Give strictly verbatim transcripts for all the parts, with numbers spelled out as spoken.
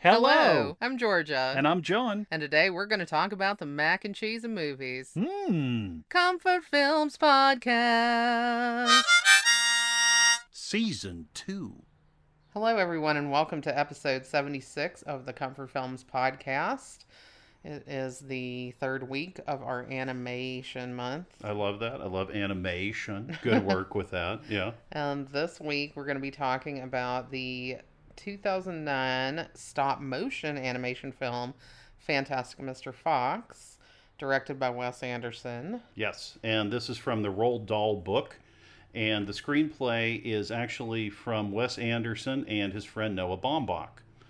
Hello, Hello, I'm Georgia, and I'm John. and today we're going to talk about the mac and cheese of movies. Hmm. Comfort Films Podcast. Season two. Hello, everyone, and welcome to episode seventy-six of the Comfort Films Podcast. It is the third week of our animation month. I love that. I love animation. Good work with that. Yeah. And this week we're going to be talking about the two thousand nine stop motion animation film Fantastic Mister Fox, directed by Wes Anderson. Yes. And this is from the Roald Dahl book. And the screenplay is actually from Wes Anderson and his friend Noah Baumbach.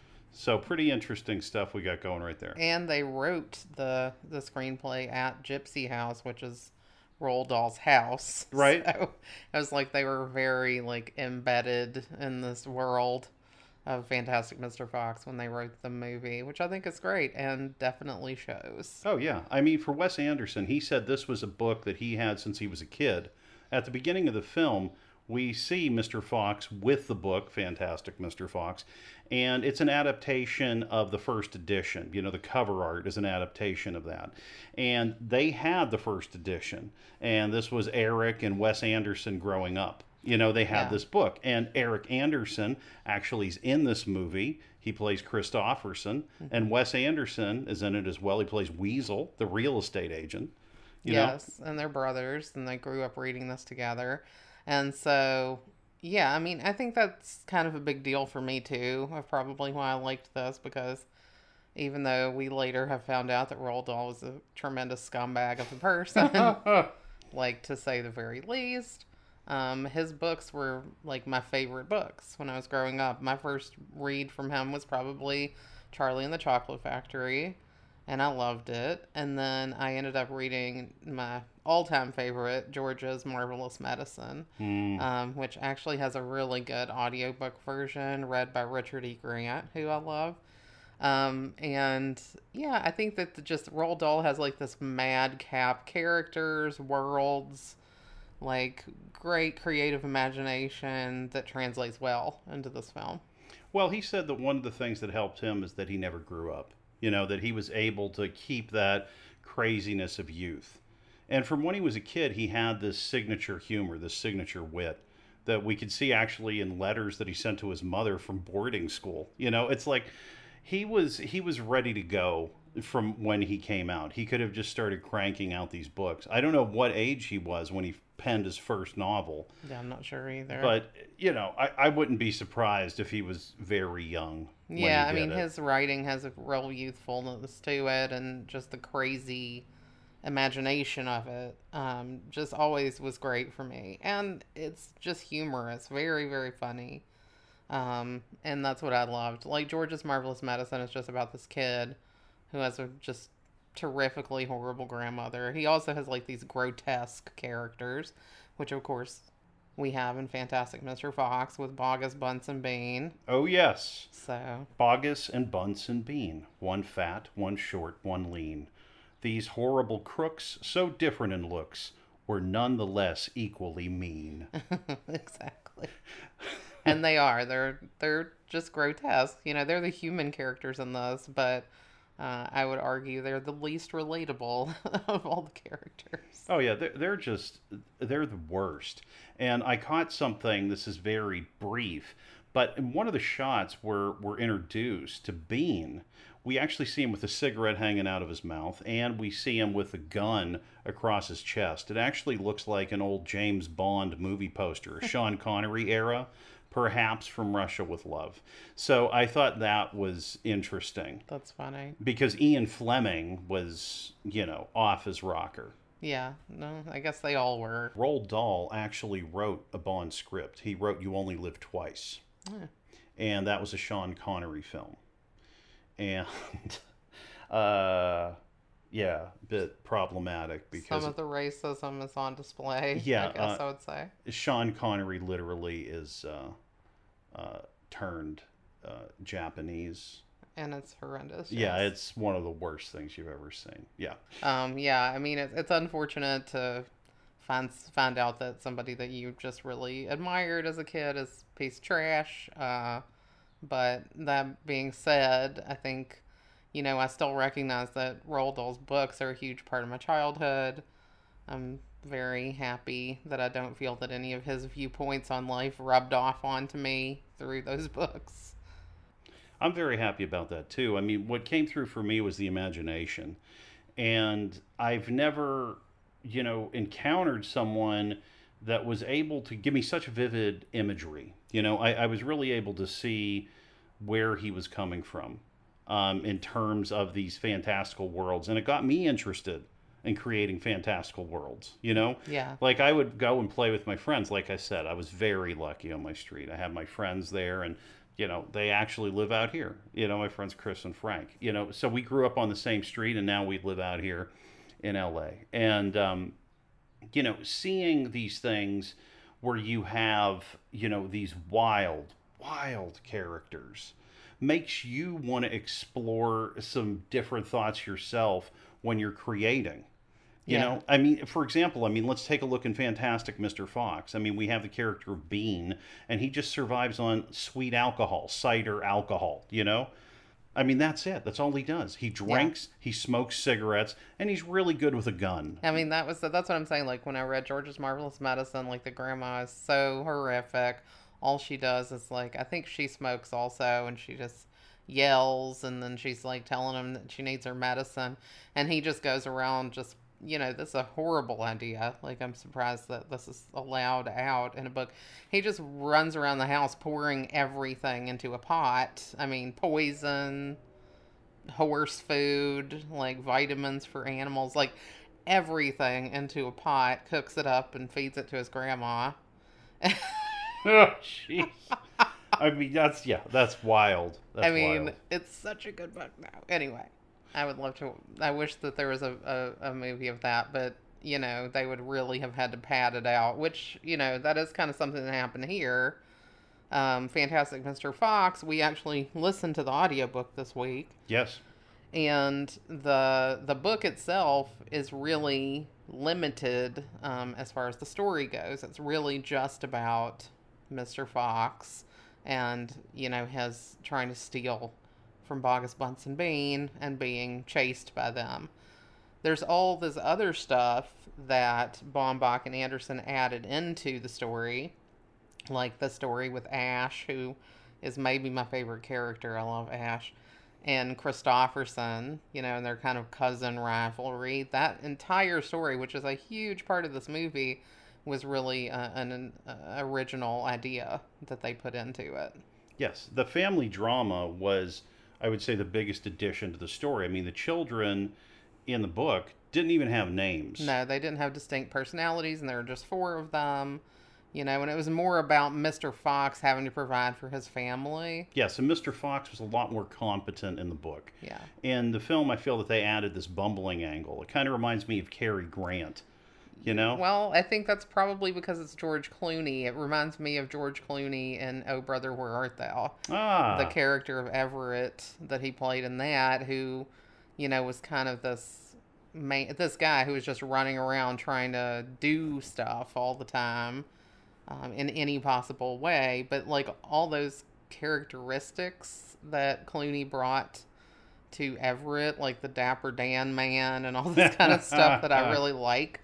So pretty interesting stuff we got going right there. And they wrote the the screenplay at Gypsy House, which is Roald Dahl's house. Right. So it was like they were very like embedded in this world of Fantastic Mister Fox when they wrote the movie, which I think is great and definitely shows. Oh, yeah. I mean, for Wes Anderson, he said this was a book that he had since he was a kid. At the beginning of the film, we see Mister Fox with the book, Fantastic Mister Fox, and it's an adaptation of the first edition. You know, the cover art is an adaptation of that. And they had the first edition, and this was Eric and Wes Anderson growing up. You know, they had Yeah. this book, and Eric Anderson actually is in this movie. He plays Christopherson, and Wes Anderson is in it as well. He plays Weasel, the real estate agent. You know? Yes, and they're brothers, and they grew up reading this together. And so, yeah, I mean, I think that's kind of a big deal for me too, of probably why I liked this, because even though we later have found out that Roald Dahl was a tremendous scumbag of a person, like to say the very least, um, his books were like my favorite books when I was growing up. My first read from him was probably Charlie and the Chocolate Factory, and I loved it. And then I ended up reading my all-time favorite, Georgia's Marvelous Medicine, Mm. um, which actually has a really good audiobook version read by Richard E. Grant, who I love. Um, and yeah, I think that the, just Roald Dahl has like this madcap characters, worlds, like great creative imagination that translates well into this film. Well, he said that one of the things that helped him is that he never grew up. You know, that he was able to keep that craziness of youth. And from when he was a kid, he had this signature humor, this signature wit that we could see actually in letters that he sent to his mother from boarding school. You know, it's like he was he was ready to go from when he came out. He could have just started cranking out these books. I don't know what age he was when he penned his first novel, Yeah, I'm not sure either. but you know, I, I wouldn't be surprised if he was very young. when he Yeah, I did mean, it. his writing has a real youthfulness to it, and just the crazy imagination of it um, just always was great for me. And it's just humorous, very, very funny. Um, and that's what I loved. Like, George's Marvelous Medicine is just about this kid who has a just terrifically horrible grandmother. He also has, like, these grotesque characters, which, of course, we have in Fantastic Mister Fox with Bogus, Bunsen, Bean. Oh, yes. So, Bogus and Bunsen Bean. One fat, one short, one lean. These horrible crooks, so different in looks, were none the less equally mean. exactly. And they are. They're they're just grotesque. You know, they're the human characters in this, but uh, I would argue they're the least relatable of all the characters. Oh, yeah, they're, they're just, they're the worst. And I caught something, this is very brief, but in one of the shots where we're introduced to Bean, we actually see him with a cigarette hanging out of his mouth, and we see him with a gun across his chest. It actually looks like an old James Bond movie poster, a Sean Connery era, perhaps from Russia with Love. So I thought that was interesting That's funny. because Ian Fleming was, you know, off his rocker. Yeah, no, I guess they all were. Roald Dahl actually wrote a Bond script. He wrote You Only Live Twice. Yeah. And that was a Sean Connery film. And, uh, yeah, a bit problematic because Some of the racism is on display, Yeah, I guess uh, I would say. Sean Connery literally is uh, uh, turned uh, Japanese. And it's horrendous. Yeah, yes. it's one of the worst things you've ever seen. Yeah. Um, yeah, I mean, it's, it's unfortunate to find find out that somebody that you just really admired as a kid is a piece of trash. Uh, But that being said, I think, you know, I still recognize that Roald Dahl's books are a huge part of my childhood. I'm very happy that I don't feel that any of his viewpoints on life rubbed off onto me through those books. I'm very happy about that too. I mean, what came through for me was the imagination. And I've never, you know, encountered someone that was able to give me such vivid imagery. You know, I, I was really able to see where he was coming from um, in terms of these fantastical worlds. And it got me interested in creating fantastical worlds, you know? Yeah. Like I would go and play with my friends. Like I said, I was very lucky on my street. I had my friends there and, you know, they actually live out here. You know, my friends Chris and Frank, you know, so we grew up on the same street and now we live out here in L A. And, um, you know, seeing these things where you have, you know, these wild, wild characters makes you want to explore some different thoughts yourself when you're creating. You Yeah. know, I mean, for example, I mean, let's take a look in Fantastic Mister Fox. I mean, we have the character of Bean, and he just survives on sweet alcohol, cider alcohol, you know? I mean, that's it. That's all he does. He Yeah. drinks, he smokes cigarettes, and he's really good with a gun. I mean, that was that's what I'm saying. Like when I read George's Marvelous Medicine, like the grandma is so horrific. All she does is like I think she smokes also, and she just yells, and then she's like telling him that she needs her medicine, and he just goes around just you know this is a horrible idea. Like I'm surprised that this is allowed out in a book. He just runs around the house pouring everything into a pot. I mean, poison, horse food, like vitamins for animals, like everything into a pot, cooks it up, and feeds it to his grandma. Oh, jeez. I mean, that's, yeah, that's wild. That's I mean, wild. it's such a good book now. Anyway, I would love to. I wish that there was a, a, a movie of that, but, you know, they would really have had to pad it out, which, you know, that is kind of something that happened here. Um, Fantastic Mister Fox, we actually listened to the audiobook this week. Yes. And the the book itself is really limited um, as far as the story goes. It's really just about Mister Fox and, you know, his trying to steal from Bogus Bunsen Bean and being chased by them. There's all this other stuff that Baumbach and Anderson added into the story, like the story with Ash, who is maybe my favorite character. I love Ash. And Christopherson, you know, and their kind of cousin rivalry. That entire story, which is a huge part of this movie, was really uh, an, an uh, original idea that they put into it. Yes. The family drama was, I would say, the biggest addition to the story. I mean, the children in the book didn't even have names. No, they didn't have distinct personalities, and there were just four of them. You know, and it was more about Mister Fox having to provide for his family. Yes, and Mister Fox was a lot more competent in the book. Yeah. In the film, I feel that they added this bumbling angle. It kind of reminds me of Cary Grant, you know? Well, I think that's probably because it's George Clooney. It reminds me of George Clooney in Oh Brother, Where Art Thou? Ah. The character of Everett that he played in that, who, you know, was kind of this main, this guy who was just running around trying to do stuff all the time. Um, in any possible way, but like all those characteristics that Clooney brought to Everett, like the Dapper Dan man and all this kind of stuff that I really like,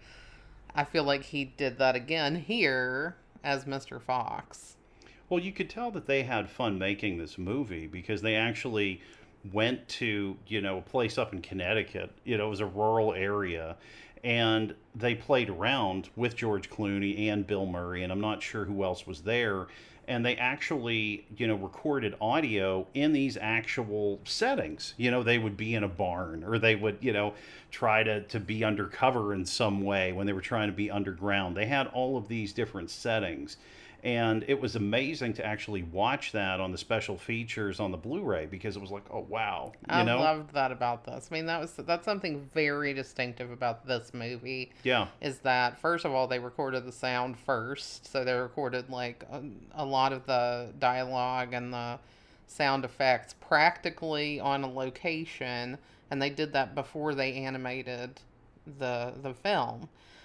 I feel like he did that again here as Mister Fox. Well, you could tell that they had fun making this movie because they actually went to, you know, a place up in Connecticut. You know, it was a rural area. And they played around with George Clooney and Bill Murray, and I'm not sure who else was there. And they actually, you know, recorded audio in these actual settings. You know, they would be in a barn, or they would, you know, try to, to be undercover in some way when they were trying to be underground. They had all of these different settings. And it was amazing to actually watch that on the special features on the Blu-ray because it was like, oh, wow. You I know? loved that about this. I mean, that was that's something very distinctive about this movie. Yeah. Is that, first of all, they recorded the sound first. So they recorded, like, a, a lot of the dialogue and the sound effects practically on a location. And they did that before they animated the the film.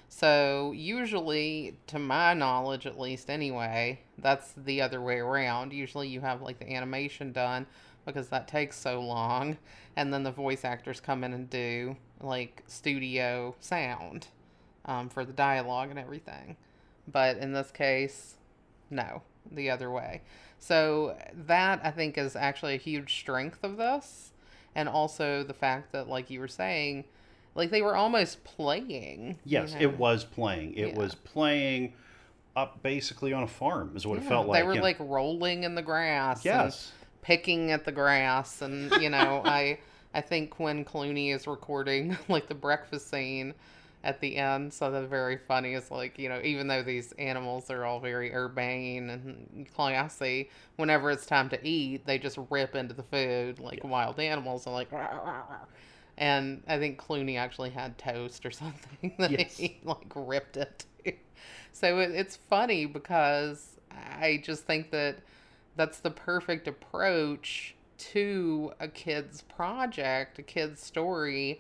So usually, to my knowledge at least anyway, that's the other way around. Usually you have like the animation done because that takes so long, and then the voice actors come in and do like studio sound um, for the dialogue and everything. But in this case, no, the other way. So that I think is actually a huge strength of this. And also the fact that, like you were saying, like they were almost playing, you Yes, know. it was playing. It Yeah. was playing up basically on a farm, is what it Yeah. felt They like. were You know? like rolling in the grass and Yes. picking at the grass and you know, I I think when Clooney is recording like the breakfast scene at the end, so that's very funny is like, you know, even though these animals are all very urbane and classy, whenever it's time to eat, they just rip into the food like Yeah. wild animals and like "Rah, rah, rah." And I think Clooney actually had toast or something that Yes. he like ripped it. So it, it's funny because I just think that that's the perfect approach to a kid's project, a kid's story,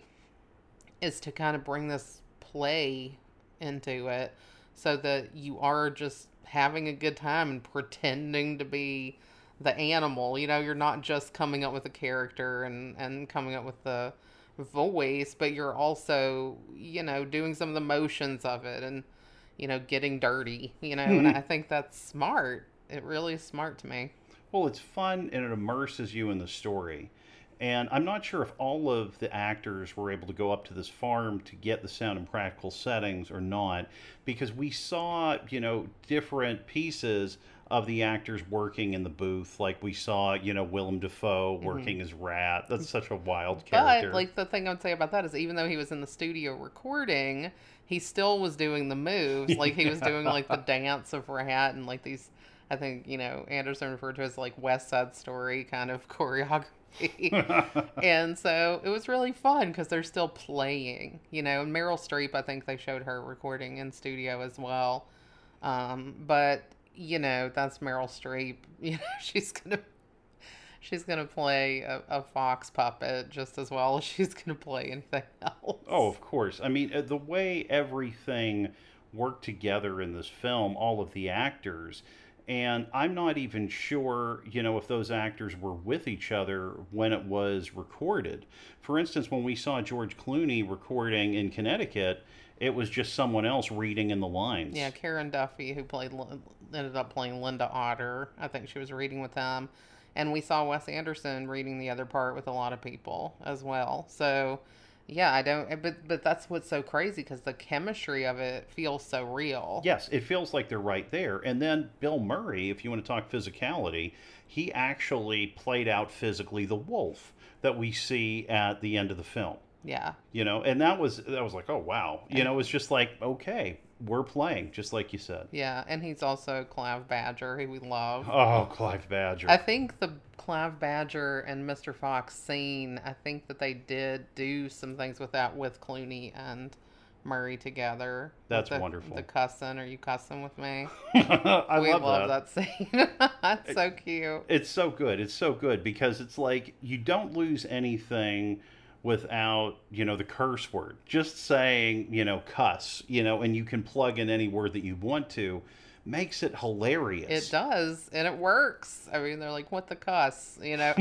is to kind of bring this play into it so that you are just having a good time and pretending to be the animal. You know, you're not just coming up with a character and, and coming up with the voice, but you're also, you know, doing some of the motions of it and, you know, getting dirty, you know, and I think that's smart. It really is smart to me. Well, it's fun and it immerses you in the story. And I'm not sure if all of the actors were able to go up to this farm to get the sound in practical settings or not, because we saw, you know, different pieces of the actors working in the booth. Like we saw, you know, Willem Dafoe Hmm. working as Rat. That's such a wild But character. like the thing I would say about that is even though he was in the studio recording, he still was doing the moves. Like he was doing like the Yeah. dance of Rat and like these I think, you know, Anderson referred to as like West Side Story kind of choreography. And so it was really fun because they're still playing, you know. And Meryl Streep, I think they showed her recording in studio as well. Um, but you know, that's Meryl Streep. You know, she's gonna she's gonna play a, a fox puppet just as well as she's gonna play anything Oh, else. of course. I mean, uh, the way everything worked together in this film, all of the actors, and I'm not even sure, you know, if those actors were with each other when it was recorded. For instance, when we saw George Clooney recording in Connecticut, it was just someone else reading in the Yeah, lines. Karen Duffy, who played Lin- ended up playing Linda Otter. I think she was reading with them, and we saw Wes Anderson reading the other part with a lot of people as well. So, yeah, I don't. eh, But but that's what's so crazy because the chemistry of it feels so real. Yes, it feels like they're right there. And then Bill Murray, if you want to talk physicality, he actually played out physically the wolf that we see at the end of the film. Yeah, You know, and that was that was like, oh wow. You and know, it's just like, okay, we're playing, just like you said. yeah, and he's also Clav Badger, who we love. Oh, Clive I Badger. think the Clav Badger and Mister Fox scene, I think that they did do some things with that with Clooney and Murray together with That's the the wonderful. cussing. Are you cussing with me? I We love love that. that scene. That's It- so cute. It's so good. It's so good because it's like you don't lose anything without, you know, the curse word. Just saying, you know, cuss, you know, and you can plug in any word that you want to, makes it It hilarious. does, and it works. I mean, they're like, "What the cuss," you know,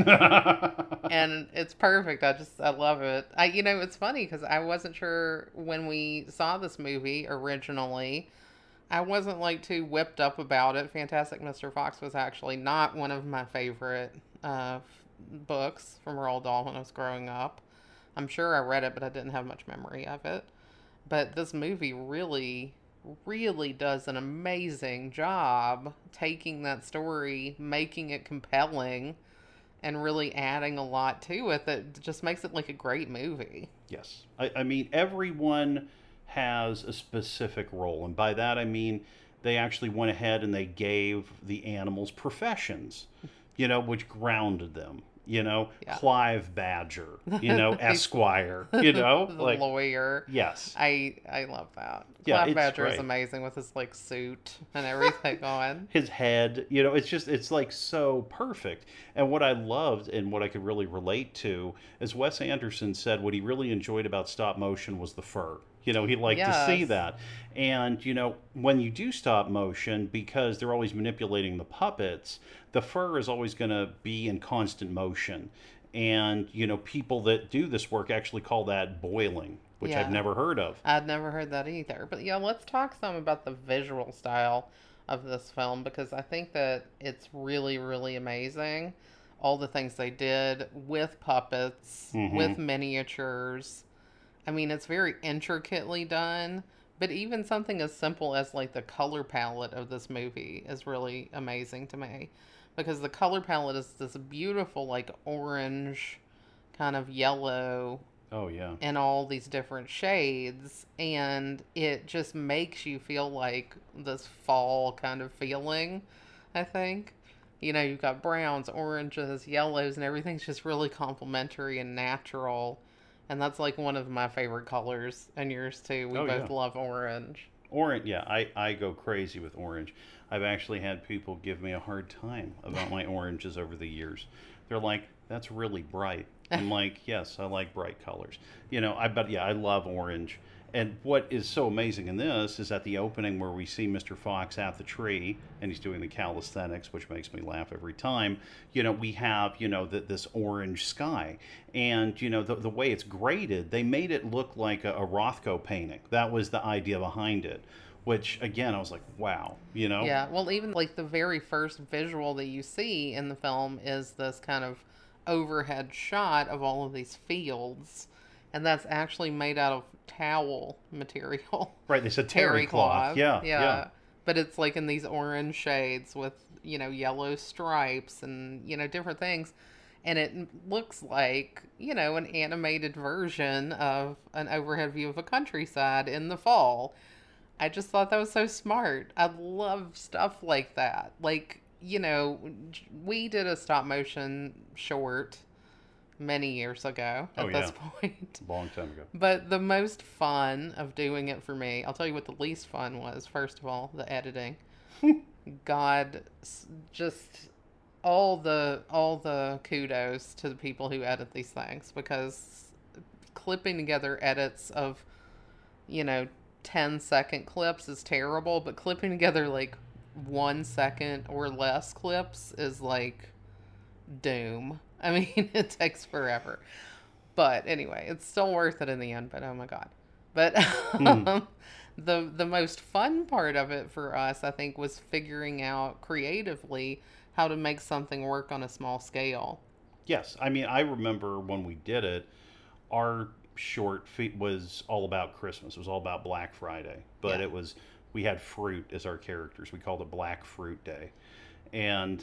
and it's perfect. I just I love it. I you know it's funny because I wasn't sure when we saw this movie originally. I wasn't like too whipped up about it. Fantastic Mister Fox was actually not one of my favorite uh, books from Roald Dahl when I was growing up. I'm sure I read it, but I didn't have much memory of it. But this movie really, really does an amazing job taking that story, making it compelling, and really adding a lot to it that just makes it like a great movie. Yes. I, I mean, everyone has a specific role. And by that, I mean they actually went ahead and they gave the animals professions, you know, which grounded them. You know, Yeah. Clive Badger, you know, Esquire, you know, The like, lawyer. yes. I I love that. Yeah, Clive it's Badger is great. amazing with his like suit and everything on. His head, you know, it's just, it's like so perfect. And what I loved and what I could really relate to is Wes Anderson said what he really enjoyed about stop motion was the fur. You know, he liked to see Yes. that. And, you know, when you do stop motion, because they're always manipulating the puppets, the fur is always going to be in constant motion. And, you know, people that do this work actually call that boiling, which I've Yeah. never heard of. I'd never heard that either. But yeah, let's talk some about the visual style of this film because I think that it's really, really amazing. All the things they did with puppets, with Hmm. miniatures. I mean, it's very intricately done, but even something as simple as like the color palette of this movie is really amazing to me because the color palette is this beautiful, like orange, kind of yellow Oh, yeah. in all these different shades, and it just makes you feel like this fall kind of feeling, I think. You know, you've got browns, oranges, yellows, and everything's just really complementary and natural. And that's like one of my favorite colors, and yours too. We Oh, both yeah. love orange. Orange, yeah, I, I go crazy with orange. I've actually had people give me a hard time about my oranges over the years. They're like, that's really bright. I'm like, yes, I like bright colors. You know, I but yeah, I love orange. And what is so amazing in this is at the opening where we see mister Fox at the tree and he's doing the calisthenics, which makes me laugh every time. You know, we have, you know, the, this orange sky. And, you know, the, the way it's graded, they made it look like a, a Rothko painting. That was the idea behind it, which, again, I was like, wow, you know? Yeah, well, even like the very first visual that you see in the film is this kind of overhead shot of all of these fields, and that's actually made out of towel material, Right, they said terry terry cloth. cloth. Yeah, yeah. Yeah, but it's like in these orange shades with, you know, yellow stripes and, you know, different things. And it looks like, you know, an animated version of an overhead view of a countryside in the fall. I just thought that was so smart. I love stuff like that. Like, you know, we did a stop motion short many years ago Oh, at yeah. this point. Long time ago. But the most fun of doing it for me, I'll tell you what the least fun was. First of all, the editing. God, just all the all the kudos to the people who edit these things because clipping together edits of, you know, ten second clips is terrible, but clipping together like one second or less clips is like doom. I mean, it takes forever. But anyway, it's still worth it in the end, but oh my god. But Hmm. um, the the most fun part of it for us, I think, was figuring out creatively how to make something work on a small scale. Yes, I mean, I remember when we did it, our short feat was all about Christmas. It was all about Black Friday, but Yeah. it was we had fruit as our characters. We called it Black Fruit Day, and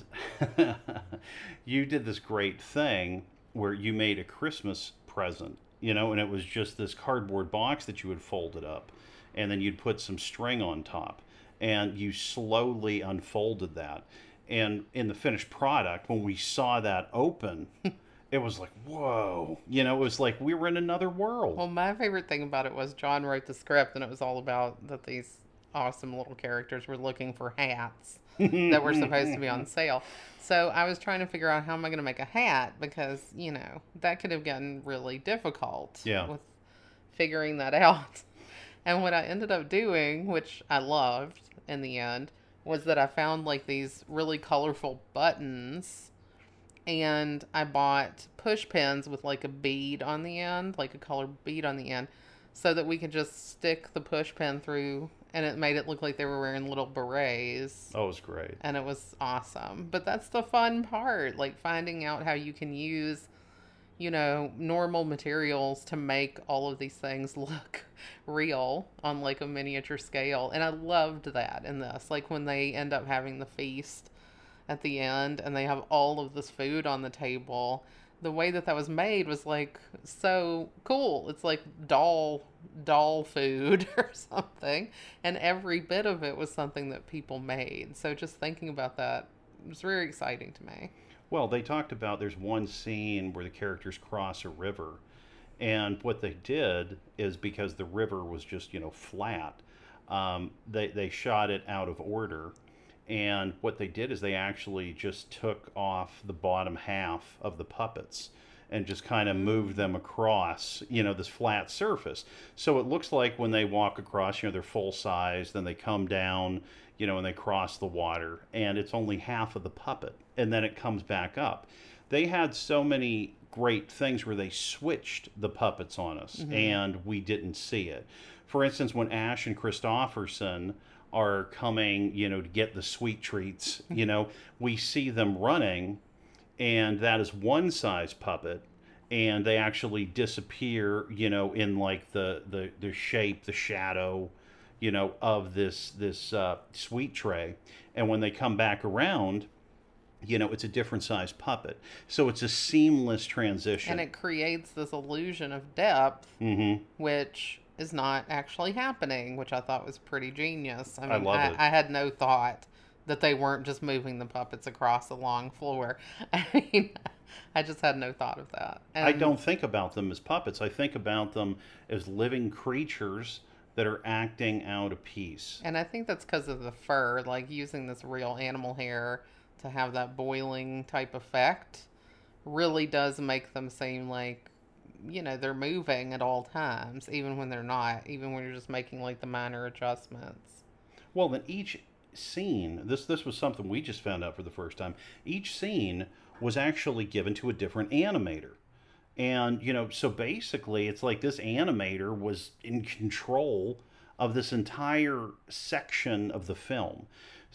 you did this great thing where you made a Christmas present, you know, and it was just this cardboard box that you had folded up, and then you'd put some string on top, and you slowly unfolded that. And in the finished product, when we saw that open, it was like, whoa, you know, it was like we were in another world. Well, my favorite thing about it was John wrote the script, and it was all about that these awesome little characters were looking for hats that were supposed to be on sale. So I was trying to figure out how am I going to make a hat because, you know, that could have gotten really difficult Yeah. with figuring that out. And what I ended up doing, which I loved in the end, was that I found like these really colorful buttons and I bought push pins with like a bead on the end, like a colored bead on the end, so that we could just stick the push pin through and it made it look like they were wearing little berets. Oh, it was great. And it was awesome. But that's the fun part, like finding out how you can use, you know, normal materials to make all of these things look real on like a miniature scale. And I loved that in this. Like when they end up having the feast at the end and they have all of this food on the table, the way that that was made was like so cool. It's like doll doll food or something, and every bit of it was something that people made. So just thinking about that was very exciting to me. Well, they talked about there's one scene where the characters cross a river, and what they did is because the river was just, you know, flat, um, they, they shot it out of order. And what they did is they actually just took off the bottom half of the puppets and just kind of moved them across, you know, this flat surface. So it looks like when they walk across, you know, they're full size, then they come down, you know, and they cross the water, and it's only half of the puppet, and then it comes back up. They had so many great things where they switched the puppets on us, mm-hmm. and we didn't see it. For instance, when Ash and Christopherson are coming, you know, to get the sweet treats, you know, we see them running, and that is one size puppet, and they actually disappear, you know, in like the the, the shape, the shadow, you know, of this this uh, sweet tray. And when they come back around, you know, it's a different size puppet. So it's a seamless transition. And it creates this illusion of depth, mm-hmm. which is not actually happening, which I thought was pretty genius. I mean, I love I, it. I had no thought that they weren't just moving the puppets across a long floor. I mean, I just had no thought of that. And I don't think about them as puppets. I think about them as living creatures that are acting out a piece. And I think that's because of the fur, like using this real animal hair to have that boiling type effect really does make them seem like, you know, they're moving at all times, even when they're not, even when you're just making like the minor adjustments. Well, then each scene, this this was something we just found out for the first time. Each scene was actually given to a different animator. And, you know, so basically it's like this animator was in control of this entire section of the film.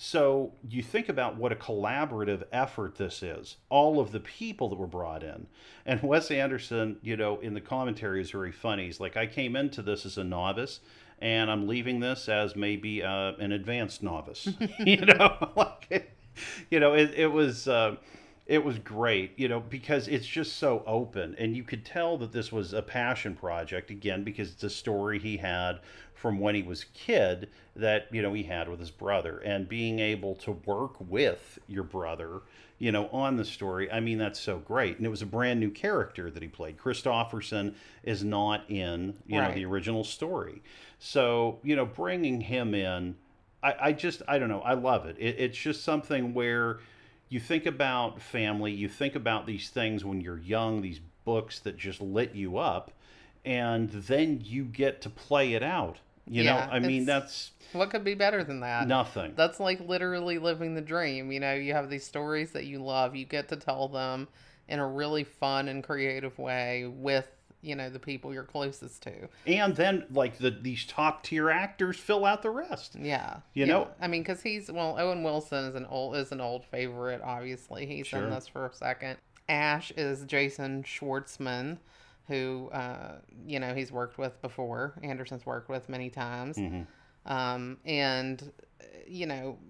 So you think about what a collaborative effort this is. All of the people that were brought in. And Wes Anderson, you know, in the commentary is very funny. He's like, I came into this as a novice, and I'm leaving this as maybe uh, an advanced novice. you know, like, you know, it, it was... Uh, It was great, you know, because it's just so open. And you could tell that this was a passion project, again, because it's a story he had from when he was a kid that, you know, he had with his brother. And being able to work with your brother, you know, on the story, I mean, that's so great. And it was a brand new character that he played. Christopherson is not in, you right. know, the original story. So, you know, bringing him in, I, I just, I don't know, I love it. it. It's just something where... You think about family, you think about these things when you're young, these books that just lit you up, and then you get to play it out. You yeah, know, I mean, that's... What could be better than that? Nothing. That's like literally living the dream. You know, you have these stories that you love, you get to tell them in a really fun and creative way with, you know, the people you're closest to. And then, like, the these top-tier actors fill out the rest. Yeah. You yeah. know? I mean, because he's, well, Owen Wilson is an old is an old favorite, obviously. He's Sure. in this for a second. Ash is Jason Schwartzman, who, uh, you know, he's worked with before. Anderson's worked with many times. Mm-hmm. Um, and, you know,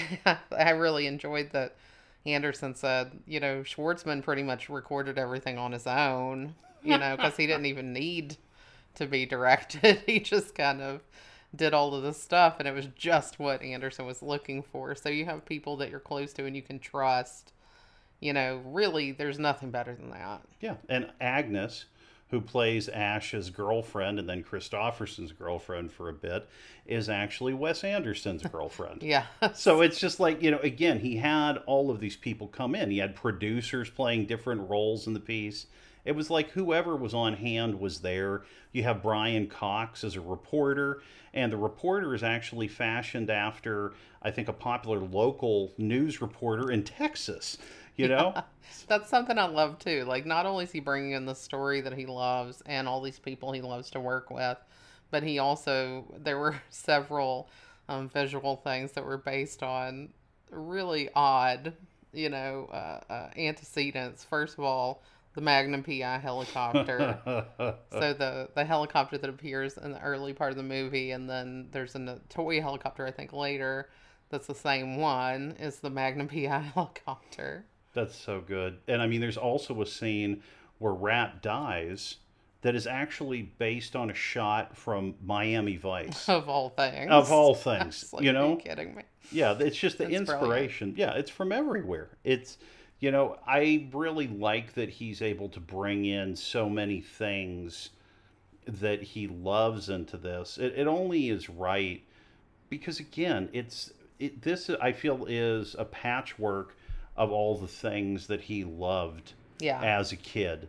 I really enjoyed that Anderson said, you know, Schwartzman pretty much recorded everything on his own. You know, because he didn't even need to be directed. He just kind of did all of this stuff, and it was just what Anderson was looking for. So you have people that you're close to and you can trust. You know, really, there's nothing better than that. Yeah, and Agnes, who plays Ash's girlfriend and then Christopherson's girlfriend for a bit, is actually Wes Anderson's girlfriend. Yeah. So it's just like, you know, again, he had all of these people come in. He had producers playing different roles in the piece. It was like whoever was on hand was there. You have Brian Cox as a reporter, and the reporter is actually fashioned after, I think, a popular local news reporter in Texas, you know? Yeah, that's something I love, too. Like, not only is he bringing in the story that he loves and all these people he loves to work with, but he also, there were several um, visual things that were based on really odd, you know, uh, uh, antecedents. First of all, the Magnum P I helicopter. So the, the helicopter that appears in the early part of the movie, and then there's a toy helicopter, I think, later that's the same one, is the Magnum P I helicopter. That's so good. And I mean, there's also a scene where Rat dies that is actually based on a shot from Miami Vice. Of all things. Of all things, like, you know? Are you kidding me? Yeah, it's just the It's inspiration. brilliant. Yeah, it's from everywhere. It's... You know, I really like that he's able to bring in so many things that he loves into this. It, it only is right because, again, it's it, this, I feel, is a patchwork of all the things that he loved Yeah. as a kid.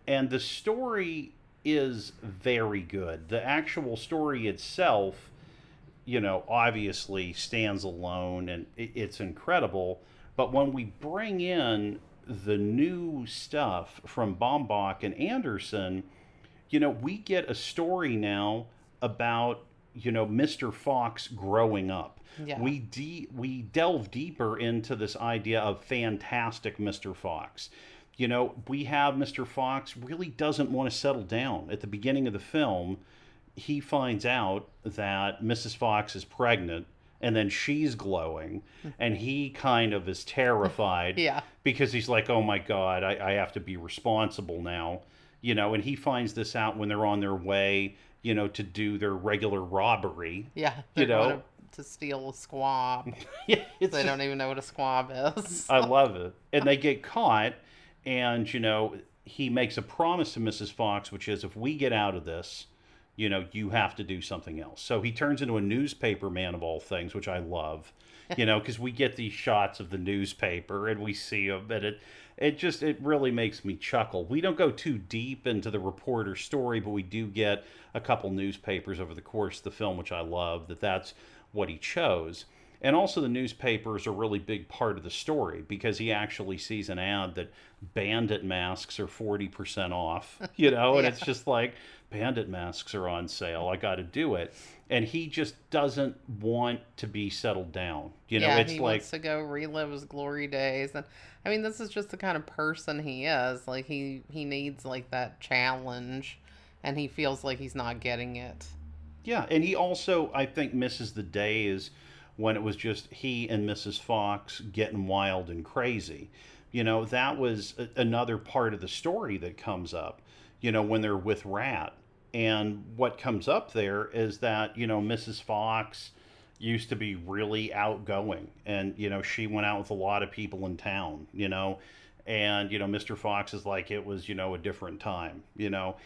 And the story is very good. The actual story itself, you know, obviously stands alone and it's incredible. But when we bring in the new stuff from Baumbach and Anderson, you know, we get a story now about, you know, mister Fox growing up. Yeah. We de- we delve deeper into this idea of fantastic mister Fox. You know, we have mister Fox really doesn't want to settle down. At the beginning of the film, he finds out that missus Fox is pregnant and then she's glowing and he kind of is terrified Yeah. because he's like, oh my God, I, I have to be responsible now. You know, and he finds this out when they're on their way, you know, to do their regular robbery. Yeah. You They're know, going to, to steal a squab. yeah, it's They just, don't even know what a squab is. I love it. And they get caught, and, you know, he makes a promise to missus Fox, which is if we get out of this, you know, you have to do something else. So he turns into a newspaper man of all things, which I love, you know, because we get these shots of the newspaper and we see him, and it, it just, it really makes me chuckle. We don't go too deep into the reporter story, but we do get a couple newspapers over the course of the film, which I love, that that's what he chose. And also the newspapers are a really big part of the story because he actually sees an ad that bandit masks are forty percent off, you know, and Yeah. it's just like, bandit masks are on sale. I got to do it. And he just doesn't want to be settled down. You know, Yeah, it's he like, wants to go relive his glory days. And I mean, this is just the kind of person he is. Like he he needs like that challenge, and he feels like he's not getting it. yeah. And he also, I think, misses the days when it was just he and missus Fox getting wild and crazy. You know, that was a- another part of the story that comes up, you know, when they're with Rat. And what comes up there is that, you know, missus Fox used to be really outgoing. And, you know, she went out with a lot of people in town, you know. And, you know, mister Fox is like, it was, you know, a different time, you know.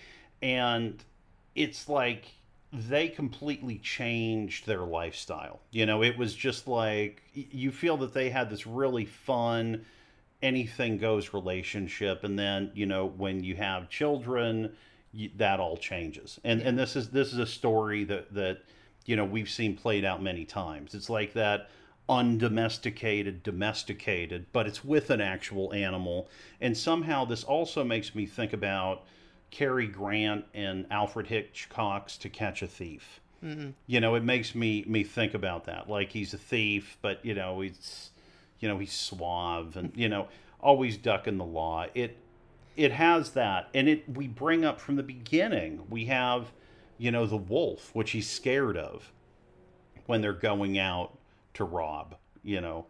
And it's like they completely changed their lifestyle. You know, it was just like you feel that they had this really fun anything goes relationship, and then you know when you have children, you, that all changes. And Yeah. and this is this is a story that that you know we've seen played out many times. It's like that undomesticated domesticated, but it's with an actual animal. And somehow this also makes me think about Cary Grant and Alfred Hitchcock's To Catch a Thief. Mm-mm. You know, it makes me me think about that. Like he's a thief, but you know, he's you know, he's suave and you know, always ducking the law. It it has that. And it we bring up from the beginning. We have, you know, the wolf, which he's scared of when they're going out to rob, you know.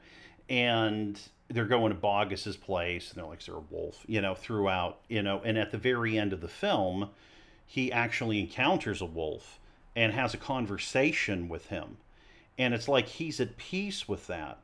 And they're going to Bogus's place and they're like, is there a wolf? You know, throughout, you know, and at the very end of the film, he actually encounters a wolf and has a conversation with him. And it's like he's at peace with that.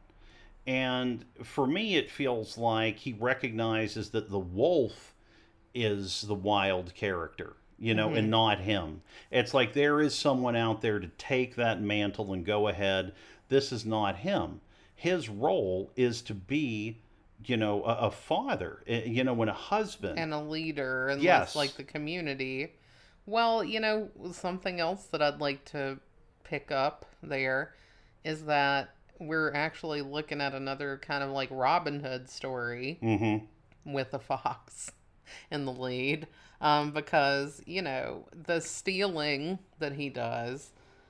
And for me, it feels like he recognizes that the wolf is the wild character, you know, Mm-hmm. and not him. It's like there is someone out there to take that mantle and go ahead. This is not him. His role is to be, you know, a, a father, eh, you know, and a husband. And a leader, and Yes. less like the community. Well, you know, something else that I'd like to pick up there is that we're actually looking at another kind of like Robin Hood story Mm-hmm. with a fox in the lead. Um, because, you know, the stealing that he does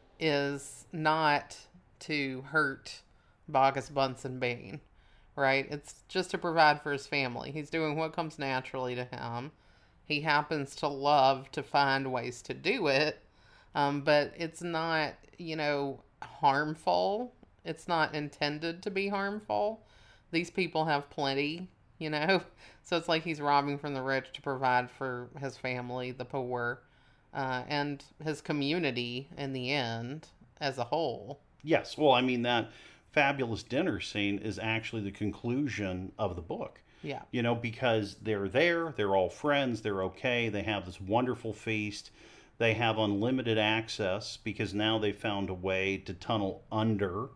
is not to hurt Bogus Bunsen Bane, right? It's just to provide for his family. He's doing what comes naturally to him. He happens to love to find ways to do it, um, but it's not, you know, harmful. It's not intended to be harmful. These people have plenty, you know? So it's like he's robbing from the rich to provide for his family, the poor, uh, and his community in the end as a whole. Yes. Well, I mean, that fabulous dinner scene is actually the conclusion of the book. Yeah. You know, because they're there, they're all friends, they're okay, they have this wonderful feast, they have unlimited access because now they found a way to tunnel under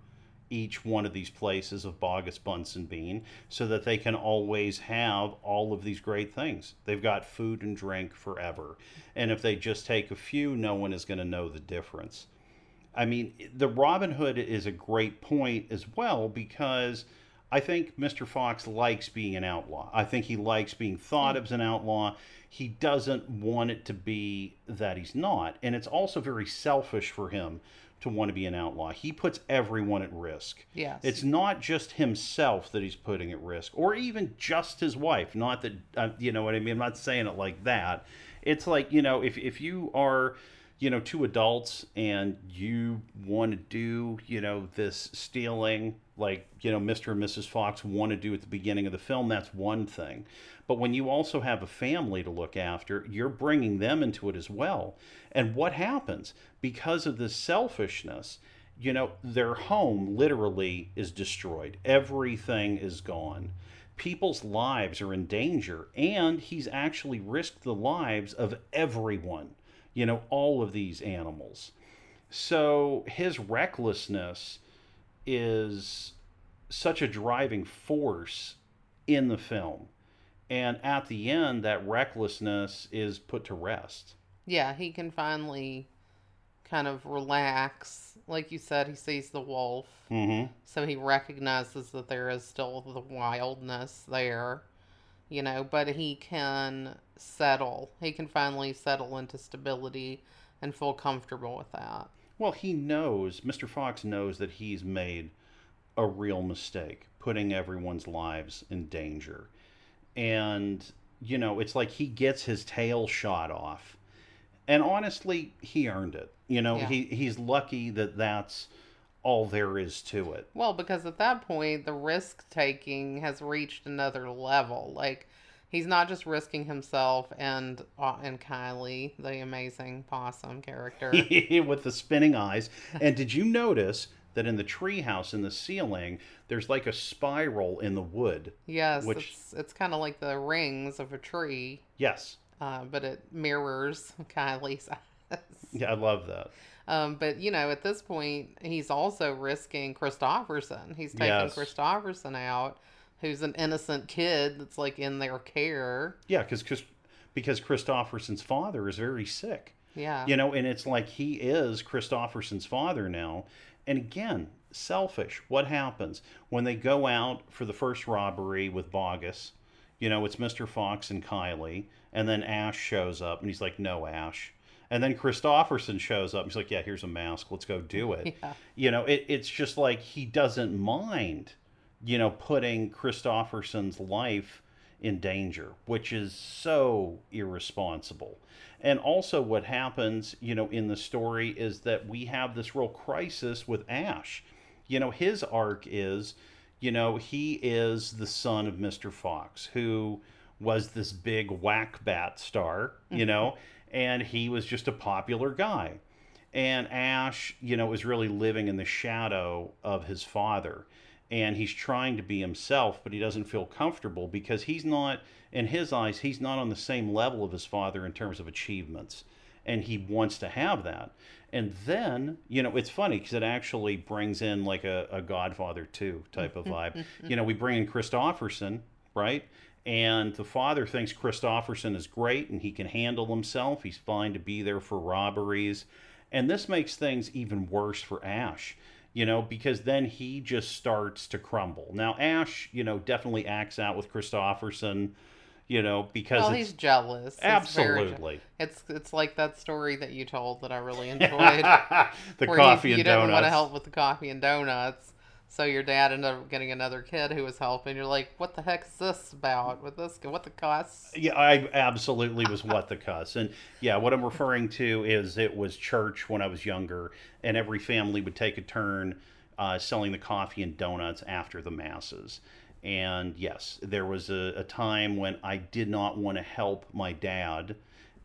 each one of these places of Bogus Bunsen Bean so that they can always have all of these great things. They've got food and drink forever. And if they just take a few, no one is going to know the difference. I mean, the Robin Hood is a great point as well because I think Mister Fox likes being an outlaw. I think he likes being thought of as an outlaw. He doesn't want it to be that he's not. And it's also very selfish for him to want to be an outlaw. He puts everyone at risk. Yes. It's not just himself that he's putting at risk, or even just his wife. Not that, uh, you know what I mean? I'm not saying it like that. It's like, you know, if, if you are, you know, two adults and you want to do, you know, this stealing, like, you know, Mister and Missus Fox want to do at the beginning of the film, that's one thing. But when you also have a family to look after, you're bringing them into it as well. And what happens? Because of this selfishness, you know, their home literally is destroyed. Everything is gone. People's lives are in danger, and he's actually risked the lives of everyone, you know, all of these animals. So his recklessness is such a driving force in the film. And at the end, that recklessness is put to rest. Yeah, he can finally kind of relax. Like you said, he sees the wolf. Mm-hmm. So he recognizes that there is still the wildness there, you know, but he can settle. He can finally settle into stability and feel comfortable with that. Well, he knows, Mister Fox knows that he's made a real mistake, putting everyone's lives in danger. And, you know, it's like he gets his tail shot off. And honestly, he earned it. You know, Yeah. he, he's lucky that that's all there is to it. Well, because at that point, the risk taking has reached another level. Like, he's not just risking himself and uh, and Kylie, the amazing possum character. With the spinning eyes. And did you notice that in the treehouse in the ceiling, there's like a spiral in the wood? Yes, Which- it's it's kind of like the rings of a tree, Yes. uh, but it mirrors Kylie's eyes. Yeah, I love that. Um, but you know, at this point, he's also risking Christopherson. He's taking Yes. Christopherson out, who's an innocent kid that's like in their care. Yeah, because because Christopherson's father is very sick. Yeah. You know, and it's like he is Christopherson's father now. And again, selfish. What happens when they go out for the first robbery with Bogus? You know, it's Mister Fox and Kylie, and then Ash shows up, and he's like, "No, Ash." And then Christopherson shows up, and he's like, "Yeah, here's a mask. Let's go do it." Yeah. You know, it, it's just like he doesn't mind, you know, putting Christopherson's life in danger, which is so irresponsible. And also what happens, you know, in the story is that we have this real crisis with Ash. You know, his arc is, you know, he is the son of Mister Fox, who was this big whack bat star, you know, and he was just a popular guy. And Ash, you know, is really living in the shadow of his father. And he's trying to be himself, but he doesn't feel comfortable because he's not, in his eyes, he's not on the same level of his father in terms of achievements. And he wants to have that. And then, you know, it's funny because it actually brings in like a, a Godfather two type of vibe. You know, we bring in Christopherson, right? And the father thinks Christopherson is great and he can handle himself. He's fine to be there for robberies. And this makes things even worse for Ash, you know, because then he just starts to crumble. Now, Ash, you know, definitely acts out with Christopherson, you know, because Well, it's he's jealous. He's very je- absolutely it's it's like that story that you told that I really enjoyed. the where coffee you, you and didn't want to donuts. help with the coffee and donuts. So your dad ended up getting another kid who was helping. You're like, what the heck is this about? With this, what the cuss? Yeah, I absolutely was what the cuss. And yeah, what I'm referring to is it was church when I was younger, and every family would take a turn uh, selling the coffee and donuts after the masses. And yes, there was a, a time when I did not want to help my dad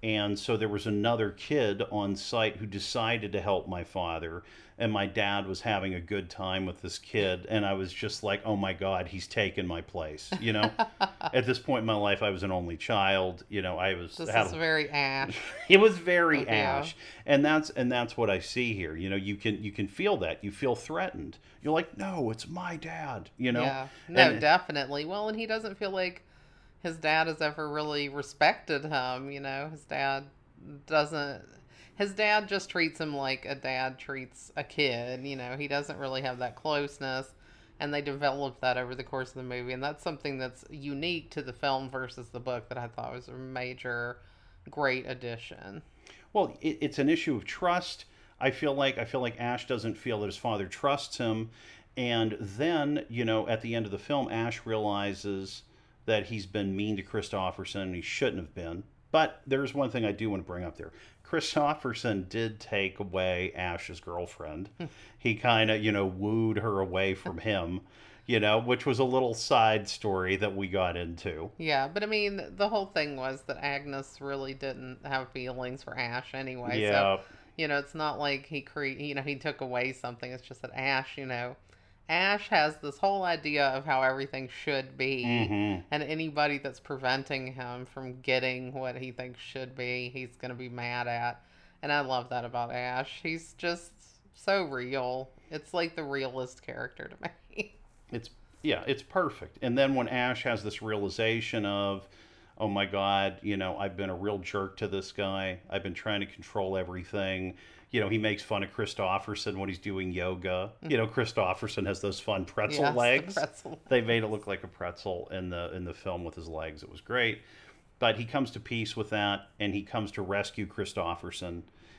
And so there was another kid on site who decided to help my father. And my dad was having a good time with this kid. And I was just like, oh my God, he's taken my place. You know, at this point in my life, I was an only child. You know, I was. This had, is very Ash. it was very of you. Ash. And that's and that's what I see here. You know, you can you can feel that. You feel threatened. You're like, no, it's my dad. You know? Yeah. No, And- definitely. Well, and he doesn't feel like his dad has ever really respected him, you know. His dad doesn't his dad just treats him like a dad treats a kid, you know. He doesn't really have that closeness, and they develop that over the course of the movie, and that's something that's unique to the film versus the book that I thought was a major great addition. Well, it, it's an issue of trust. I feel like I feel like Ash doesn't feel that his father trusts him, and then you know at the end of the film, Ash realizes that he's been mean to Christopherson and he shouldn't have been. But there's one thing I do want to bring up there. Christopherson did take away Ash's girlfriend. He kind of you know wooed her away from him, you know, which was a little side story that we got into. Yeah, but I mean, the whole thing was that Agnes really didn't have feelings for Ash anyway. Yeah. So, you know, it's not like he cre- you know, he took away something. It's just that Ash, you know, Ash has this whole idea of how everything should be, hmm and anybody that's preventing him from getting what he thinks should be, he's going to be mad at. And I love that about Ash. He's just so real. It's like the realest character to me. It's yeah, it's perfect. And then when Ash has this realization of, oh my God, you know, I've been a real jerk to this guy. I've been trying to control everything. You know, he makes fun of Christopherson when he's doing yoga. You know, Christopherson has those fun pretzel Yes, the legs. pretzel. They made it look like a pretzel in the in the film with his legs. It was great. But he comes to peace with that, and he comes to rescue Christopherson.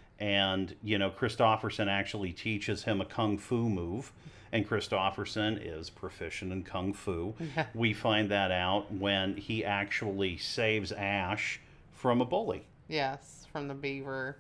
And, you know, Christopherson actually teaches him a kung fu move, and Christopherson is proficient in kung fu. We find that out when he actually saves Ash from a bully. Yes, from the beaver.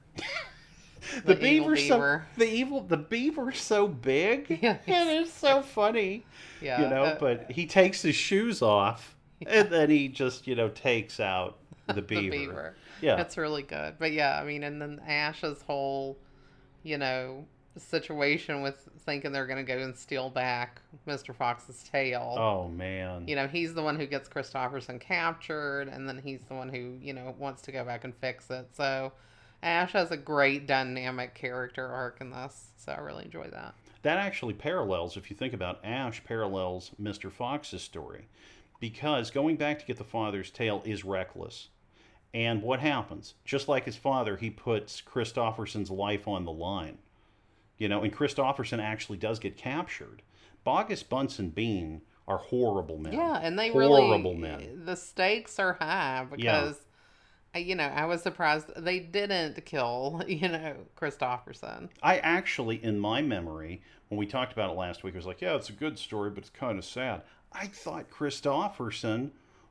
The, The evil beaver's so beaver. the evil the beaver's so big. Yeah, And it's so funny. Yeah. You know, uh, but he takes his shoes off, and then he just, you know, takes out the beaver. the beaver. Yeah. That's really good. But yeah, I mean, and then Ash's whole, you know, situation with thinking they're going to go and steal back Mister Fox's tail. Oh man. You know, he's the one who gets Christopherson captured, and then he's the one who, you know, wants to go back and fix it. So Ash has a great dynamic character arc in this. So I really enjoy that. That actually parallels, if you think about Ash, parallels Mister Fox's story. Because going back to get the father's tail is reckless. And what happens? Just like his father, he puts Christopherson's life on the line. You know, and Christopherson actually does get captured. Bogus, Bunce, and Bean are horrible men. Yeah, and they horrible really men. the stakes are high because uh, you know, I was surprised they didn't kill, you know, Christopherson. I actually, in my memory, when we talked about it last week, I was like, yeah, it's a good story, but it's kind of sad. I thought Christopherson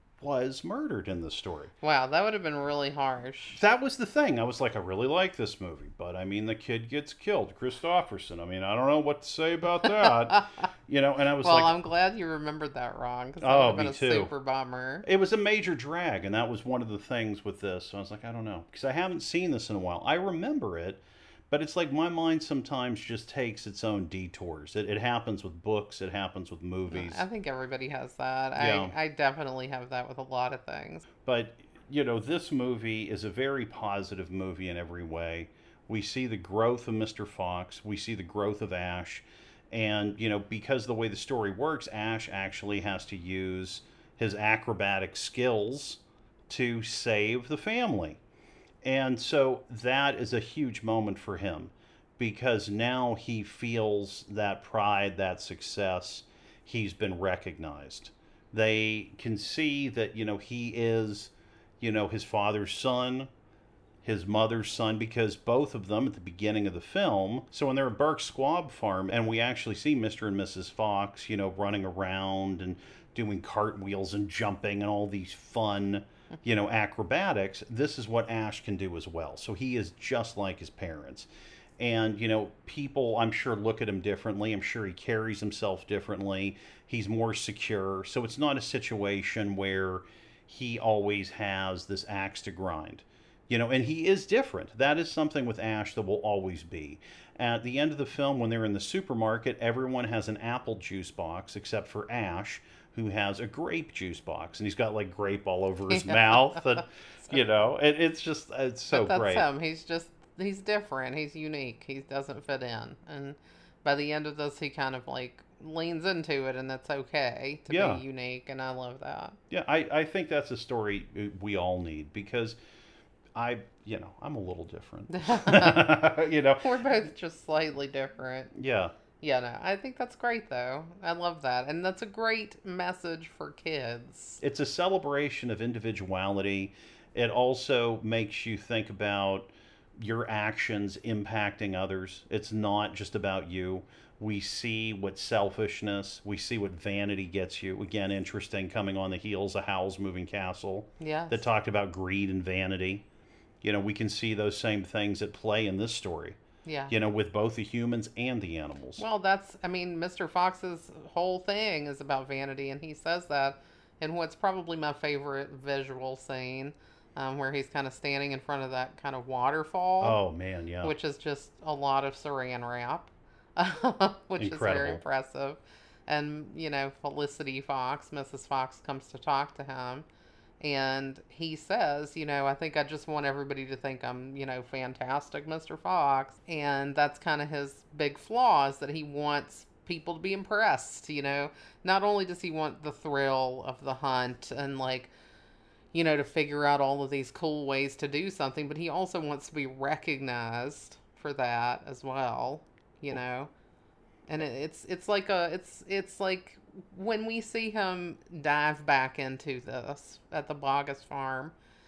was murdered in the story. Wow, that would have been really harsh. That was the thing. I was like, I really like this movie, but I mean, the kid gets killed, Christopherson. I mean, I don't know what to say about that. You know, and I was Well, like, I'm glad you remembered that wrong because that Oh, would have been me a too. super bummer. it was a major drag, and that was one of the things with this. So I was like, I don't know, because I haven't seen this in a while. I remember it, but it's like my mind sometimes just takes its own detours. It, it happens with books. It happens with movies. I think everybody has that. Yeah. I, I definitely have that with a lot of things. But, you know, this movie is a very positive movie in every way. We see the growth of Mister Fox. We see the growth of Ash. And, you know, because the way the story works, Ash actually has to use his acrobatic skills to save the family. And so that is a huge moment for him because now he feels that pride, that success. He's been recognized. They can see that, you know, he is, you know, his father's son, his mother's son, because both of them at the beginning of the film. So when they're at Burke's Squab Farm, and we actually see Mister and Missus Fox, you know, running around and doing cartwheels and jumping and all these fun, you know, acrobatics, this is what Ash can do as well. So he is just like his parents. And, you know, people, I'm sure, look at him differently. I'm sure he carries himself differently. He's more secure. So it's not a situation where he always has this axe to grind. You know, and he is different. That is something with Ash that will always be. At the end of the film, when they're in the supermarket, everyone has an apple juice box except for Ash, who has a grape juice box, and he's got like grape all over his mouth, and So, you know, it, it's just it's so but that's great. him. He's just he's different. He's unique. He doesn't fit in. And by the end of this, he kind of like leans into it, and that's okay to be Yeah, unique. And I love that. yeah. I I think that's a story uh, we all need because I you know I'm a little different. You know, We're both just slightly different. yeah. Yeah, no, I think that's great though. I love that. And that's a great message for kids. It's a celebration of individuality. It also makes you think about your actions impacting others. It's not just about you. We see what selfishness, we see what vanity gets you. Again, interesting, coming on the heels of Howl's Moving Castle that Yes. talked about greed and vanity. You know, we can see those same things at play in this story, Yeah. you know, with both the humans and the animals. Well, that's, I mean, mister Fox's whole thing is about vanity, and he says that in what's probably my favorite visual scene, um, where he's kind of standing in front of that kind of waterfall, Oh, man, yeah. which is just a lot of saran wrap, which is very Incredible. impressive. And, you know, Felicity Fox, missus Fox, comes to talk to him. And he says, you know, I think I just want everybody to think I'm, you know, fantastic, mister Fox. And that's kind of his big flaw is that he wants people to be impressed, you know. Not only does he want the thrill of the hunt and, like, you know, to figure out all of these cool ways to do something, but he also wants to be recognized for that as well, you know. And it, it's it's like a it's it's like when we see him dive back into this at the Bogus farm,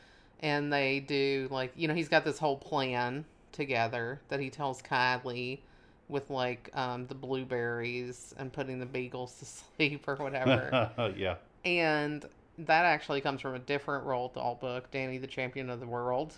and they do, like, you know, he's got this whole plan together that he tells Kylie with, like, um, the blueberries and putting the beagles to sleep or whatever. Yeah. And that actually comes from a different Roald Dahl book, Danny the Champion of the World.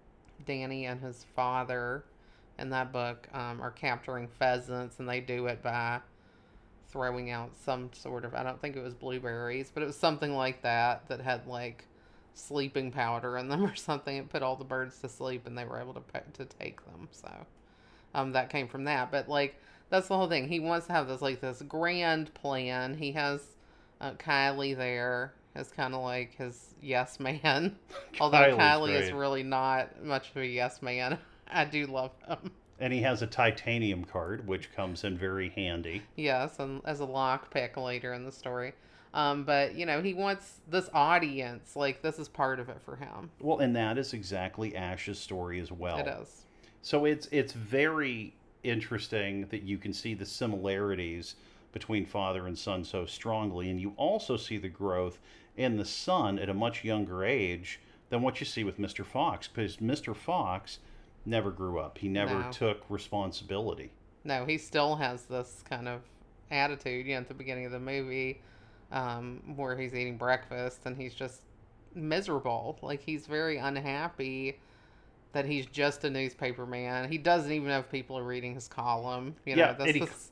Danny and his father in that book um, are capturing pheasants, and they do it by throwing out some sort of, I don't think it was blueberries, but it was something like that that had, like, sleeping powder in them or something. It put all the birds to sleep, and they were able to to take them. So um, that came from that. But, like, that's the whole thing. He wants to have this, like, this grand plan. He has uh, Kylie there as kind of like his yes man. Although Kylie's Kylie is great. really not much of a yes man. I do love him. And he has a titanium card, which comes in very handy. Yes, and as a lock pick later in the story. Um, but, you know, he wants this audience. Like, this is part of it for him. Well, and that is exactly Ash's story as well. It is. So it's it's very interesting that you can see the similarities between father and son so strongly, and you also see the growth in the son at a much younger age than what you see with mister Fox, because mister Fox never grew up. He never No. took responsibility. No, he still has this kind of attitude, you know, at the beginning of the movie, um, where he's eating breakfast and he's just miserable. Like, he's very unhappy that he's just a newspaper man. He doesn't even know if people are reading his column. You know, Yeah, this and he is.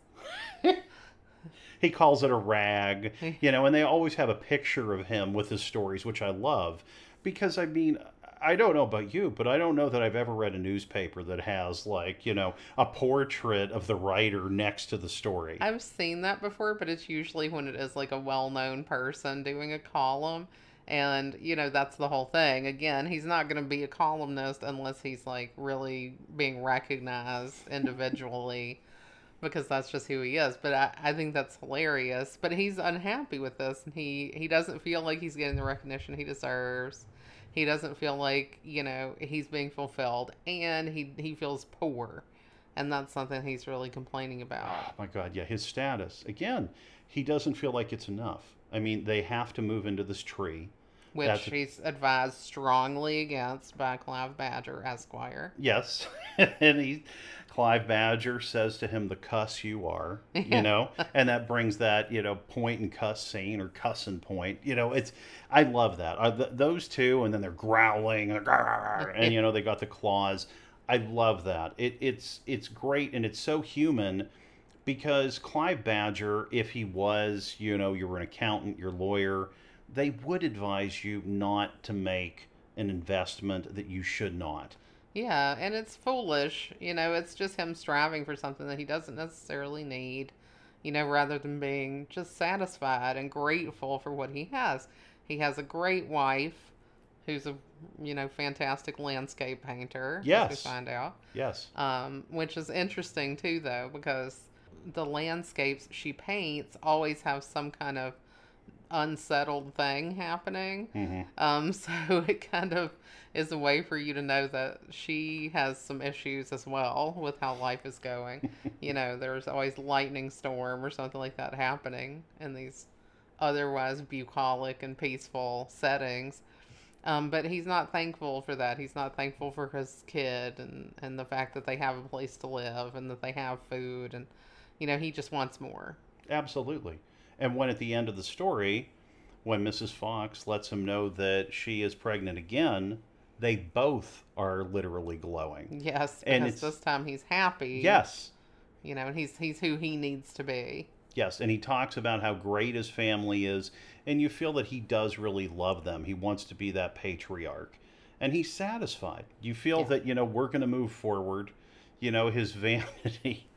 he calls it a rag, you know, and they always have a picture of him with his stories, which I love because I mean, I don't know about you, but I don't know that I've ever read a newspaper that has, like, you know, a portrait of the writer next to the story. I've seen that before, but it's usually when it is like a well known person doing a column. And, you know, that's the whole thing. Again, he's not going to be a columnist unless he's, like, really being recognized individually because that's just who he is. But I, I think that's hilarious. But he's unhappy with this, and he, he doesn't feel like he's getting the recognition he deserves. He doesn't feel like, you know, he's being fulfilled, and he, he feels poor. And that's something he's really complaining about. Oh my God, yeah, his status. Again, he doesn't feel like it's enough. I mean, they have to move into this tree. Which That's he's advised strongly against by Clive Badger, Esquire. yes, and he, Clive Badger says to him, "The cuss you are," you know, and that brings that, you know, point and cuss scene or cuss and point. You know, it's I love that uh, th- those two, and then they're growling and, and you know they got the claws. I love that. It, it's it's great and it's so human because Clive Badger, if he was, you know, you're an accountant, you're a lawyer, they would advise you not to make an investment that you should not. Yeah, and it's foolish. You know, it's just him striving for something that he doesn't necessarily need, you know, rather than being just satisfied and grateful for what he has. He has a great wife who's a, you know, fantastic landscape painter, as we Yes. find out. Yes. Um, which is interesting too, though, because the landscapes she paints always have some kind of unsettled thing happening. Hmm. Um, so it kind of is a way for you to know that she has some issues as well with how life is going. You know, there's always lightning storm or something like that happening in these otherwise bucolic and peaceful settings. Um, but he's not thankful for that. He's not thankful for his kid and, and the fact that they have a place to live and that they have food. And, you know, he just wants more. Absolutely. And when at the end of the story, when Missus Fox lets him know that she is pregnant again, they both are literally glowing. Yes, And because it's this time he's happy. yes. You know, and he's he's who he needs to be. Yes, and he talks about how great his family is, and you feel that he does really love them. He wants to be that patriarch, and he's satisfied. You feel Yeah. that, you know, we're going to move forward. You know, his vanity,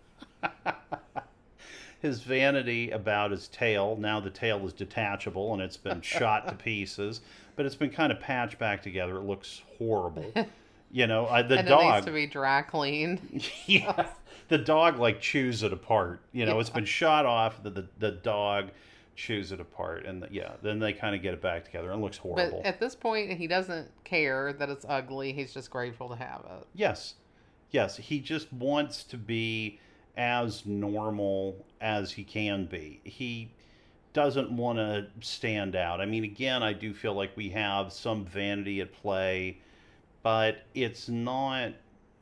his vanity about his tail. Now the tail is detachable and it's been shot to pieces, but it's been kind of patched back together. It looks horrible. You know, I, the And it needs dog. to be dry cleaned. Yeah, the dog like chews it apart. You know, Yeah. it's been shot off. The the, the dog chews it apart, and the, yeah, then they kind of get it back together. And it looks But horrible. at this point, he doesn't care that it's ugly. He's just grateful to have it. Yes, yes, he just wants to be as normal as he can be. He doesn't want to stand out. I mean, again, I do feel like we have some vanity at play, but it's not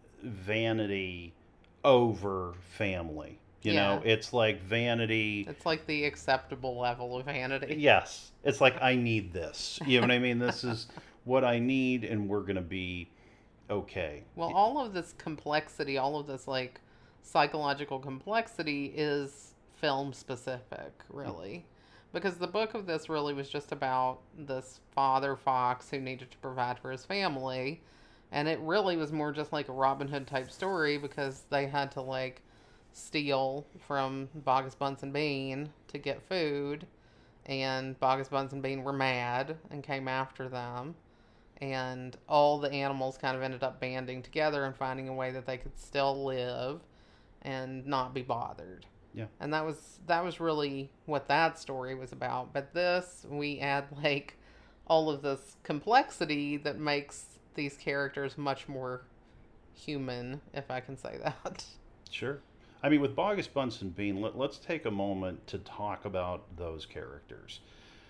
vanity over family. You know, Yeah. it's like vanity. It's like the acceptable level of vanity. Yes, it's like I need this. You know what I mean? This is what I need, and we're gonna be okay. Well, all of this complexity, all of this like psychological complexity is film specific, really. Because the book of this really was just about this father fox who needed to provide for his family. And it really was more just like a Robin Hood type story because they had to like steal from Bogus Bunsen Bean to get food. And Bogus Bunsen Bean were mad and came after them. And all the animals kind of ended up banding together and finding a way that they could still live and not be bothered. Yeah. And that was that was really what that story was about. But this, we add like all of this complexity that makes these characters much more human, if I can say that. Sure. I mean, with Bogus Bunsen Bean, let, let's take a moment to talk about those characters.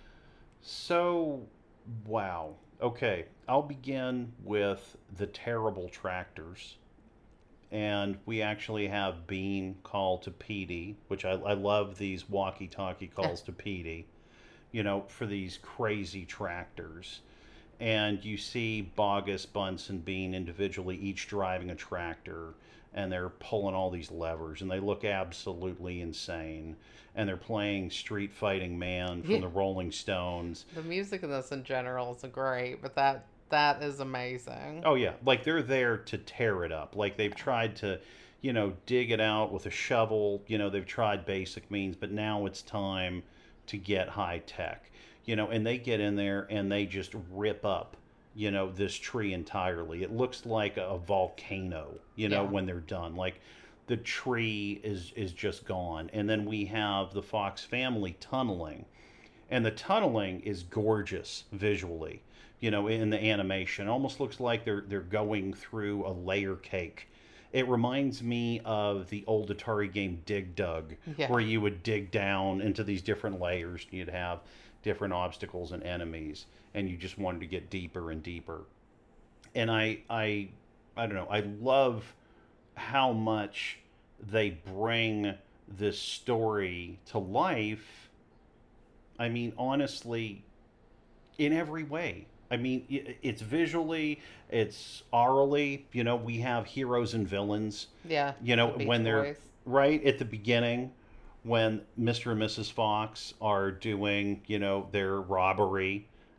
So, wow. Okay, I'll begin with the terrible tractors. And we actually have Bean call to Petey, which I, I love these walkie talkie calls to Petey, you know, for these crazy tractors. And you see Bogus, Bunsen, Bean individually, each driving a tractor, and they're pulling all these levers, and they look absolutely insane. And they're playing Street Fighting Man from Yeah. the Rolling Stones. The music in this in general is great, but that that is amazing. Oh yeah, like they're there to tear it up. Like they've tried to, you know, dig it out with a shovel. You know, they've tried basic means, but now it's time to get high tech. You know, and they get in there and they just rip up, you know, this tree entirely. It looks like a volcano, you know, Yeah. when they're done. Like the tree is is just gone. And then we have the Fox family tunneling. And the tunneling is gorgeous visually, you know, in the animation. It almost looks like they're they're going through a layer cake. It reminds me of the old Atari game Dig Dug, Yeah. where you would dig down into these different layers and you'd have different obstacles and enemies, and you just wanted to get deeper and deeper. And I I I don't know, I love how much they bring this story to life. I mean, honestly, in every way. I mean, i- it's visually, it's orally. You know, we have heroes and villains. Yeah. You know, the Beach when they're Boys. right at the beginning, when Mister and Missus Fox are doing, you know, their robbery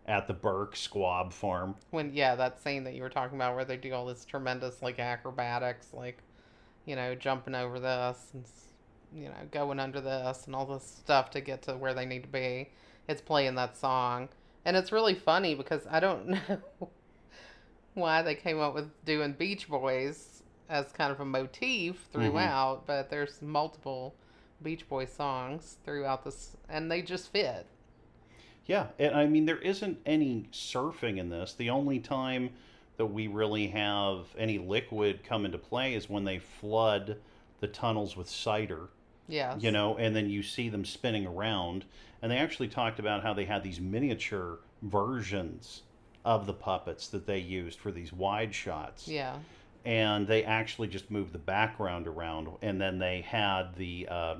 at the Burke Squab farm. When, yeah, that scene that you were talking about where they do all this tremendous, like, acrobatics, like, you know, jumping over this and, you know, going under this and all this stuff to get to where they need to be. It's playing that song. And it's really funny because I don't know why they came up with doing Beach Boys as kind of a motif throughout, mm-hmm. but there's multiple Beach Boys songs throughout this, and they just fit. Yeah, and I mean, there isn't any surfing in this. The only time that we really have any liquid come into play is when they flood the tunnels with cider. Yes. You know, and then you see them spinning around. And they actually talked about how they had these miniature versions of the puppets that they used for these wide shots. Yeah. And they actually just moved the background around, and then they had the uh,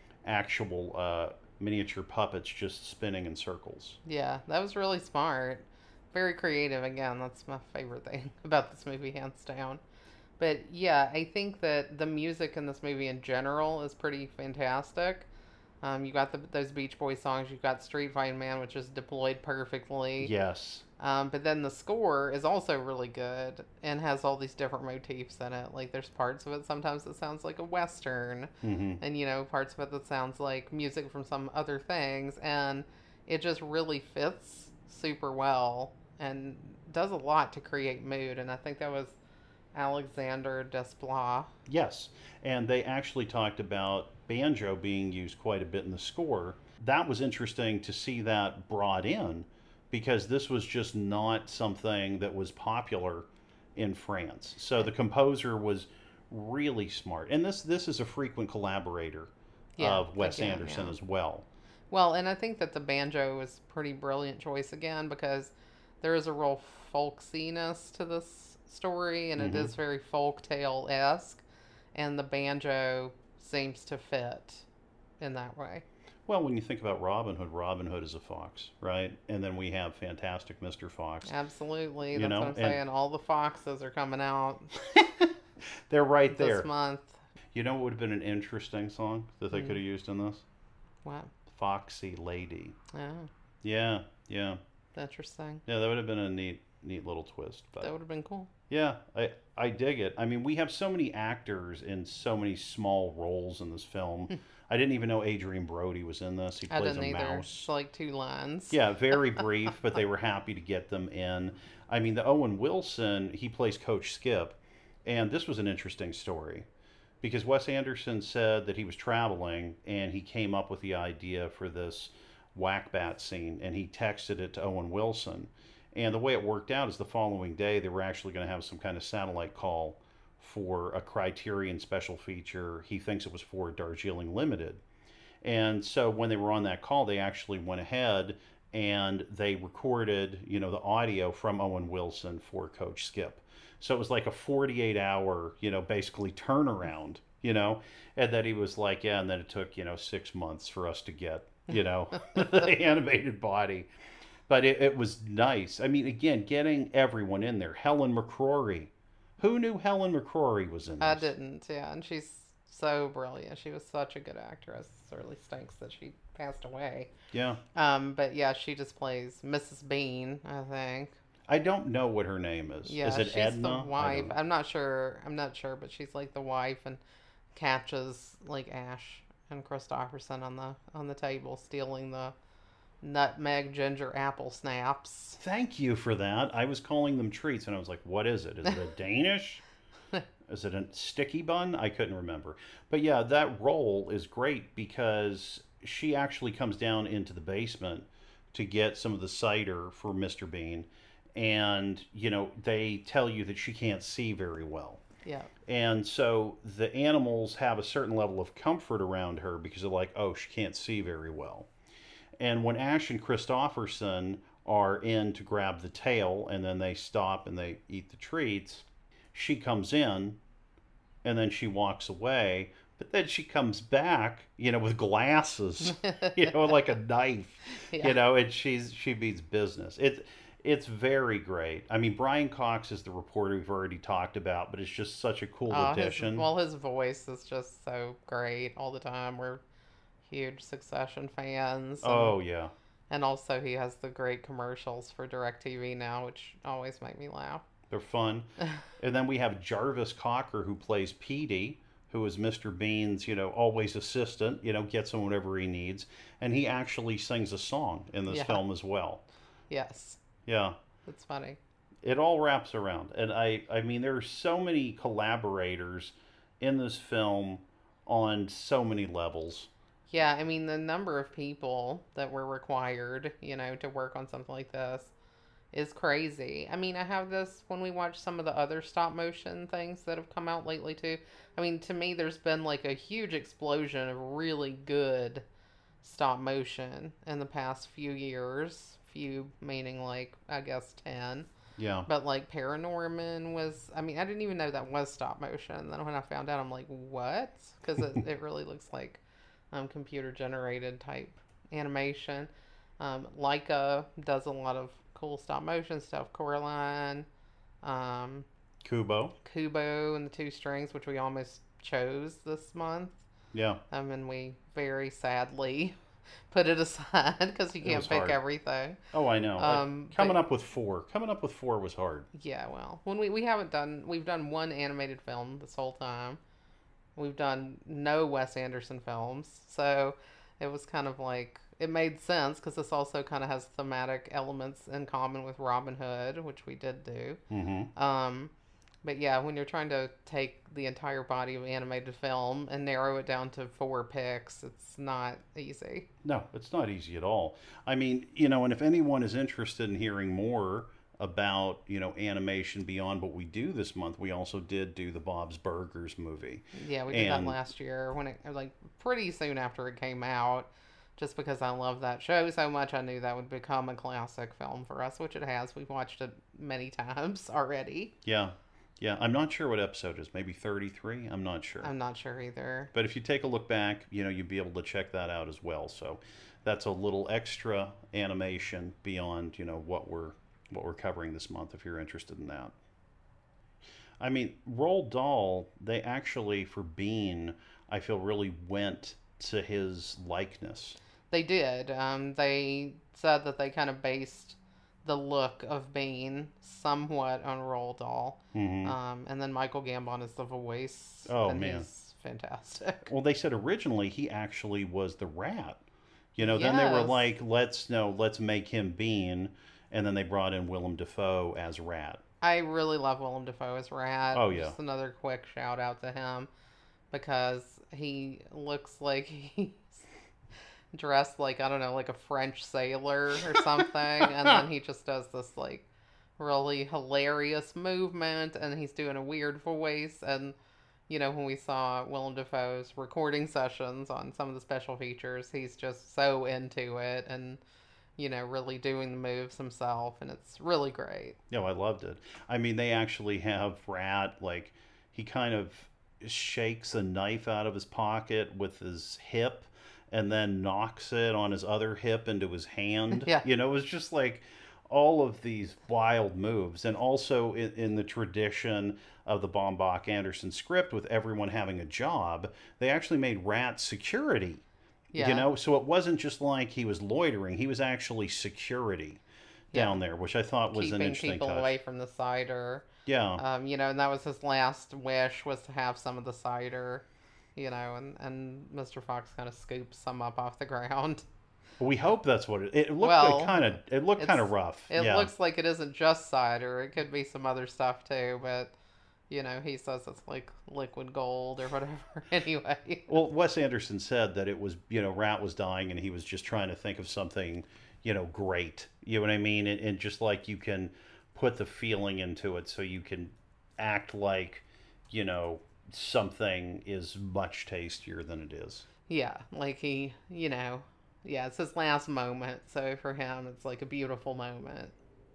actual uh, miniature puppets just spinning in circles. Yeah, that was really smart. Very creative. Again, that's my favorite thing about this movie, hands down. But yeah, I think that the music in this movie in general is pretty fantastic. Um, you got the, those Beach Boys songs. You've got Street Fighting Man, which is deployed perfectly. Yes. Um, but then the score is also really good and has all these different motifs in it. Like, there's parts of it sometimes that sounds like a Western. Mm-hmm. And, you know, parts of it that sounds like music from some other things. And it just really fits super well and does a lot to create mood. And I think that was Alexander Desplat. Yes. And they actually talked about banjo being used quite a bit in the score. That was interesting to see that brought in, because this was just not something that was popular in France. So the composer was really smart. And this this is a frequent collaborator yeah, of Wes again, Anderson yeah. as well. Well, and I think that the banjo was a pretty brilliant choice again, because there is a real folksiness to this story, and mm-hmm. it is very folktale-esque, and the banjo seems to fit in that way. Well, when you think about Robin Hood, Robin Hood is a fox, right? And then we have Fantastic Mister Fox. Absolutely. You That's know? what I'm saying. And all the foxes are coming out. They're right there. This month. You know what would have been an interesting song that they mm. could have used in this? What? Foxy Lady. Oh. Yeah, yeah. Interesting. Yeah, that would have been a neat neat little twist. But that would have been cool. Yeah, I, I dig it. I mean, we have so many actors in so many small roles in this film. I didn't even know Adrian Brody was in this. He plays I didn't a either. mouse. It's like two lines. Yeah, very brief, but they were happy to get them in. I mean, the Owen Wilson, he plays Coach Skip, and this was an interesting story because Wes Anderson said that he was traveling and he came up with the idea for this whack-bat scene, and he texted it to Owen Wilson. And the way it worked out is the following day they were actually going to have some kind of satellite call for a Criterion special feature. He thinks it was for Darjeeling Limited. And so when they were on that call, they actually went ahead and they recorded, you know, the audio from Owen Wilson for Coach Skip. So it was like a forty-eight hour, you know, basically turnaround, you know, and then he was like, yeah, and then it took, you know, six months for us to get, you know, the animated body. But it, it was nice. I mean, again, getting everyone in there. Helen McCrory. Who knew Helen McCrory was in this? I didn't, yeah. And she's so brilliant. She was such a good actress. It really stinks that she passed away. Yeah. Um, but yeah, she just plays Missus Bean, I think. I don't know what her name is. Yeah, is it she's Edna? the wife. I'm not sure. I'm not sure, but she's like the wife and catches like Ash and Christopherson on the on the table stealing the nutmeg ginger apple snaps. Thank you for that. I was calling them treats and I was like, what is it? Is it a Danish? Is it a sticky bun? I couldn't remember. But yeah, that role is great because she actually comes down into the basement to get some of the cider for Mister Bean. And, you know, they tell you that she can't see very well. Yeah. And so the animals have a certain level of comfort around her because they're like, oh, she can't see very well. And when Ash and Christopherson are in to grab the tail and then they stop and they eat the treats, she comes in and then she walks away. But then she comes back, you know, with glasses, you know, like a knife, yeah. you know, and she's she means business. It's it's very great. I mean, Brian Cox is the reporter we've already talked about, but it's just such a cool oh, addition. His, well, his voice is just so great all the time. We're huge Succession fans. Oh, yeah. And also, he has the great commercials for DirecTV now, which always make me laugh. They're fun. And then we have Jarvis Cocker, who plays Petey, who is mister Bean's, you know, always assistant, you know, gets him whatever he needs. And he actually sings a song in this Yeah. film as well. Yes. Yeah. It's funny. It all wraps around. And I, I mean, there are so many collaborators in this film on so many levels. Yeah, I mean, the number of people that were required, you know, to work on something like this is crazy. I mean, I have this when we watch some of the other stop motion things that have come out lately, too. I mean, to me, there's been like a huge explosion of really good stop motion in the past few years. Few meaning like, I guess, ten. Yeah. But like Paranorman was, I mean, I didn't even know that was stop motion. Then when I found out, I'm like, what? Because it, it really looks like um, computer generated type animation. Um, Leica does a lot of cool stop motion stuff. Coraline, um, Kubo. Kubo and the Two Strings, which we almost chose this month. Yeah. Um, and we very sadly put it aside because you It can't was pick hard. everything. Oh, I know. Like, Um, coming but- up with four. Coming up with four was hard. Yeah, well, when we, we haven't done, we've done one animated film this whole time. We've done no Wes Anderson films. So it was kind of like, it made sense because this also kind of has thematic elements in common with Robin Hood, which we did do. Mm-hmm. Um, but yeah, when you're trying to take the entire body of animated film and narrow it down to four picks, it's not easy. No, it's not easy at all. I mean, you know, and if anyone is interested in hearing more about, you know, animation beyond what we do this month, we also did do the Bob's Burgers movie. Yeah, we did And- that last year when it, like, pretty soon after it came out. Just because I love that show so much, I knew that would become a classic film for us, which it has. We've watched it many times already. Yeah. Yeah. I'm not sure what episode it is. Maybe thirty-three? I'm not sure. I'm not sure either. But if you take a look back, you know, you'd be able to check that out as well. So that's a little extra animation beyond, you know, what we're what we're covering this month if you're interested in that. I mean, Roald Dahl, they actually, for Bean, I feel really went to his likeness. They did. Um, they said that they kind of based the look of Bean somewhat on Roald Dahl. Hmm. Um, and then Michael Gambon is the voice. Oh, and man. he's fantastic. Well, they said originally he actually was the rat. You know, then they were Yes. like, let's no, let's make him Bean, and then they brought in Willem Dafoe as Rat. I really love Willem Dafoe as Rat. Oh, yeah. Just another quick shout out to him because he looks like he's dressed like, I don't know, like a French sailor or something. And then he just does this like really hilarious movement and he's doing a weird voice. And, you know, when we saw Willem Dafoe's recording sessions on some of the special features, he's just so into it and, you know, really doing the moves himself. And it's really great. No, I loved it. I mean, they actually have Rat, like, he kind of shakes a knife out of his pocket with his hip and then knocks it on his other hip into his hand. Yeah. You know, it was just like all of these wild moves. And also in, in the tradition of the Baumbach Anderson script with everyone having a job, they actually made Rat security. Yeah. You know, so it wasn't just like he was loitering, he was actually security Yeah. down there, which I thought was an Keeping interesting people touch. away from the cider. Yeah. Um, you know, and that was his last wish was to have some of the cider, you know, and, and Mister Fox kind of scoops some up off the ground. We hope that's what it. It looked Well, like kind of. It looked it's- kind of rough. It yeah. looks like it isn't just cider. It could be some other stuff too, but, you know, he says it's like liquid gold or whatever. Anyway. Well, Wes Anderson said that it was, you know, Rat was dying and he was just trying to think of something, you know, great. You know what I mean? And, and just like you can put the feeling into it so you can act like, you know, something is much tastier than it is. Yeah, like he, you know, yeah, it's his last moment. So for him, it's like a beautiful moment.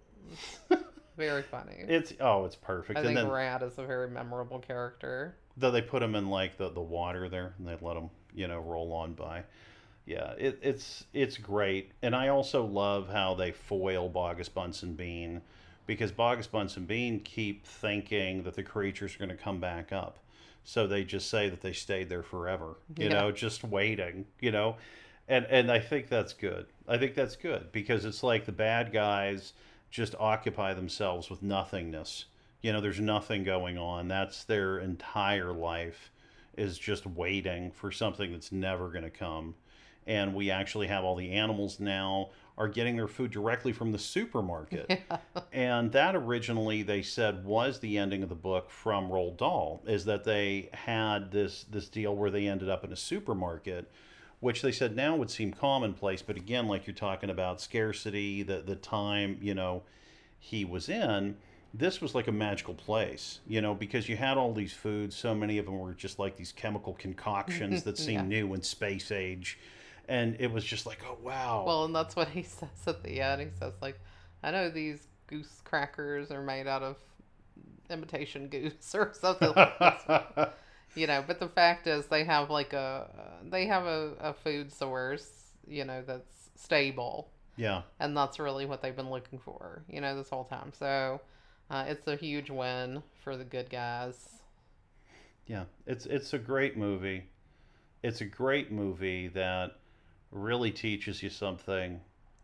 It's very funny. It's, oh, it's perfect. I and think then, Rat is a very memorable character. though they put him in like the, the water there and they let him, you know, roll on by. Yeah, it, it's it's great. And I also love how they foil Bogus Bunsen Bean because Bogus Bunsen Bean keep thinking that the creatures are going to come back up. So they just say that they stayed there forever, you Yeah. know, just waiting, you know. And and I think that's good. I think that's good because it's like the bad guys just occupy themselves with nothingness. You know, there's nothing going on. That's their entire life is just waiting for something that's never going to come. And we actually have all the animals now are getting their food directly from the supermarket. Yeah. And that originally they said was the ending of the book from Roald Dahl, is that they had this this deal where they ended up in a supermarket, which they said now would seem commonplace, but again, like you're talking about scarcity, the the time, you know, he was in, this was like a magical place, you know, because you had all these foods, so many of them were just like these chemical concoctions that Yeah. seemed new in space age, and it was just like, oh wow. Well, and that's what he says at the end. He says, like, I know these goose crackers are made out of imitation goose or something like this. You know, but the fact is they have like a, they have a, a food source, you know, that's stable. Yeah. And that's really what they've been looking for, you know, this whole time. So uh, it's a huge win for the good guys. Yeah. It's it's a great movie. It's a great movie that really teaches you something.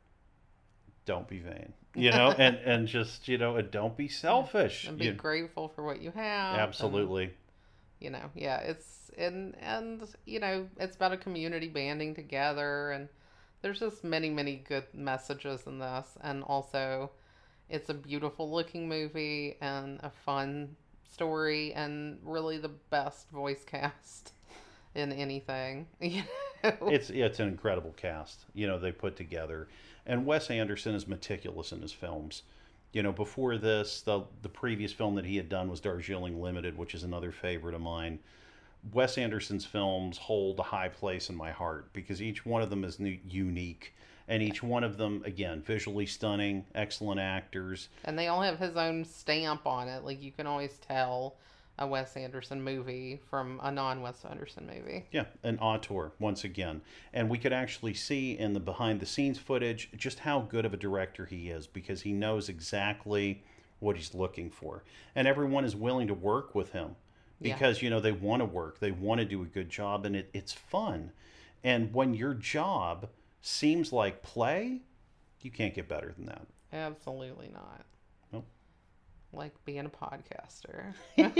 Don't be vain, you know, and and just, you know, don't be selfish. And be You- grateful for what you have. And, absolutely. you know, yeah, it's, and, and, you know, it's about a community banding together. And there's just many, many good messages in this. And also, it's a beautiful looking movie and a fun story and really the best voice cast in anything. You know? It's yeah, it's an incredible cast, you know, they put together. And Wes Anderson is meticulous in his films. You know, before this, the the previous film that he had done was Darjeeling Limited, which is another favorite of mine. Wes Anderson's films hold a high place in my heart because each one of them is new, unique, and each one of them, again, visually stunning, excellent actors. And they all have his own stamp on it. Like, you can always tell a Wes Anderson movie from a non-Wes Anderson movie. Yeah, an auteur once again, and we could actually see in the behind the scenes footage just how good of a director he is because he knows exactly what he's looking for, and everyone is willing to work with him Yeah. because you know they want to work, they want to do a good job, and it, it's fun. And when your job seems like play, you can't get better than that. Absolutely not. Nope. Like being a podcaster.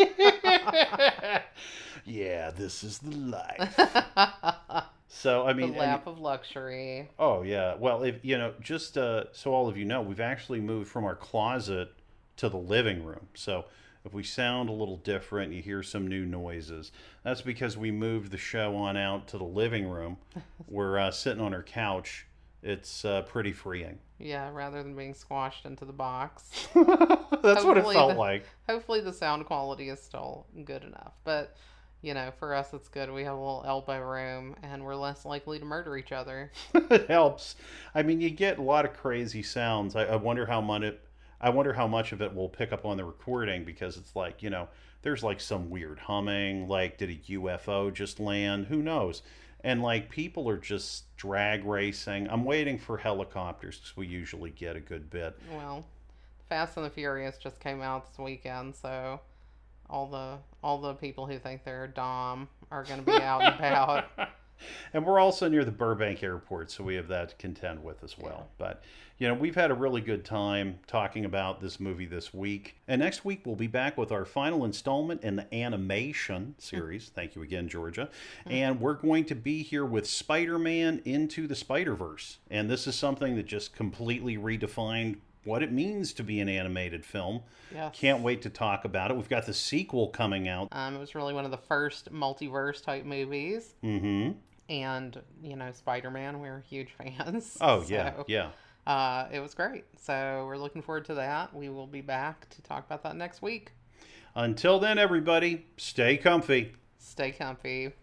Yeah, this is the life. So I The mean, and- lap of luxury. oh yeah. Well, if you know, just uh, so all of you know, we've actually moved from our closet to the living room. So if we sound a little different, you hear some new noises. That's because we moved the show on out to the living room. We're uh, sitting on our couch. It's uh, pretty freeing. Yeah, rather than being squashed into the box. That's what it Hopefully felt the- like. Hopefully the sound quality is still good enough. But, you know, for us it's good. We have a little elbow room and we're less likely to murder each other. It helps. I mean, you get a lot of crazy sounds. I, I wonder how much it, I wonder how much of it will pick up on the recording because it's like, you know, there's like some weird humming, like did a U F O just land? Who knows? And like people are just drag racing. I'm waiting for helicopters because we usually get a good bit. Well, Fast and the Furious just came out this weekend, so all the all the people who think they're Dom are going to be out and about. And we're also near the Burbank airport, so we have that to contend with as well. But, you know, we've had a really good time talking about this movie this week. And next week, we'll be back with our final installment in the animation series. Thank you again, Georgia. And we're going to be here with Spider-Man Into the Spider-Verse. And this is something that just completely redefined what it means to be an animated film. Yes. Can't wait to talk about it. We've got the sequel coming out. Um, it was really one of the first multiverse type movies. Mm-hmm. And, you know, Spider-Man, we're huge fans. Oh, yeah, So, yeah. Uh, it was great. So we're looking forward to that. We will be back to talk about that next week. Until then, everybody, stay comfy. Stay comfy.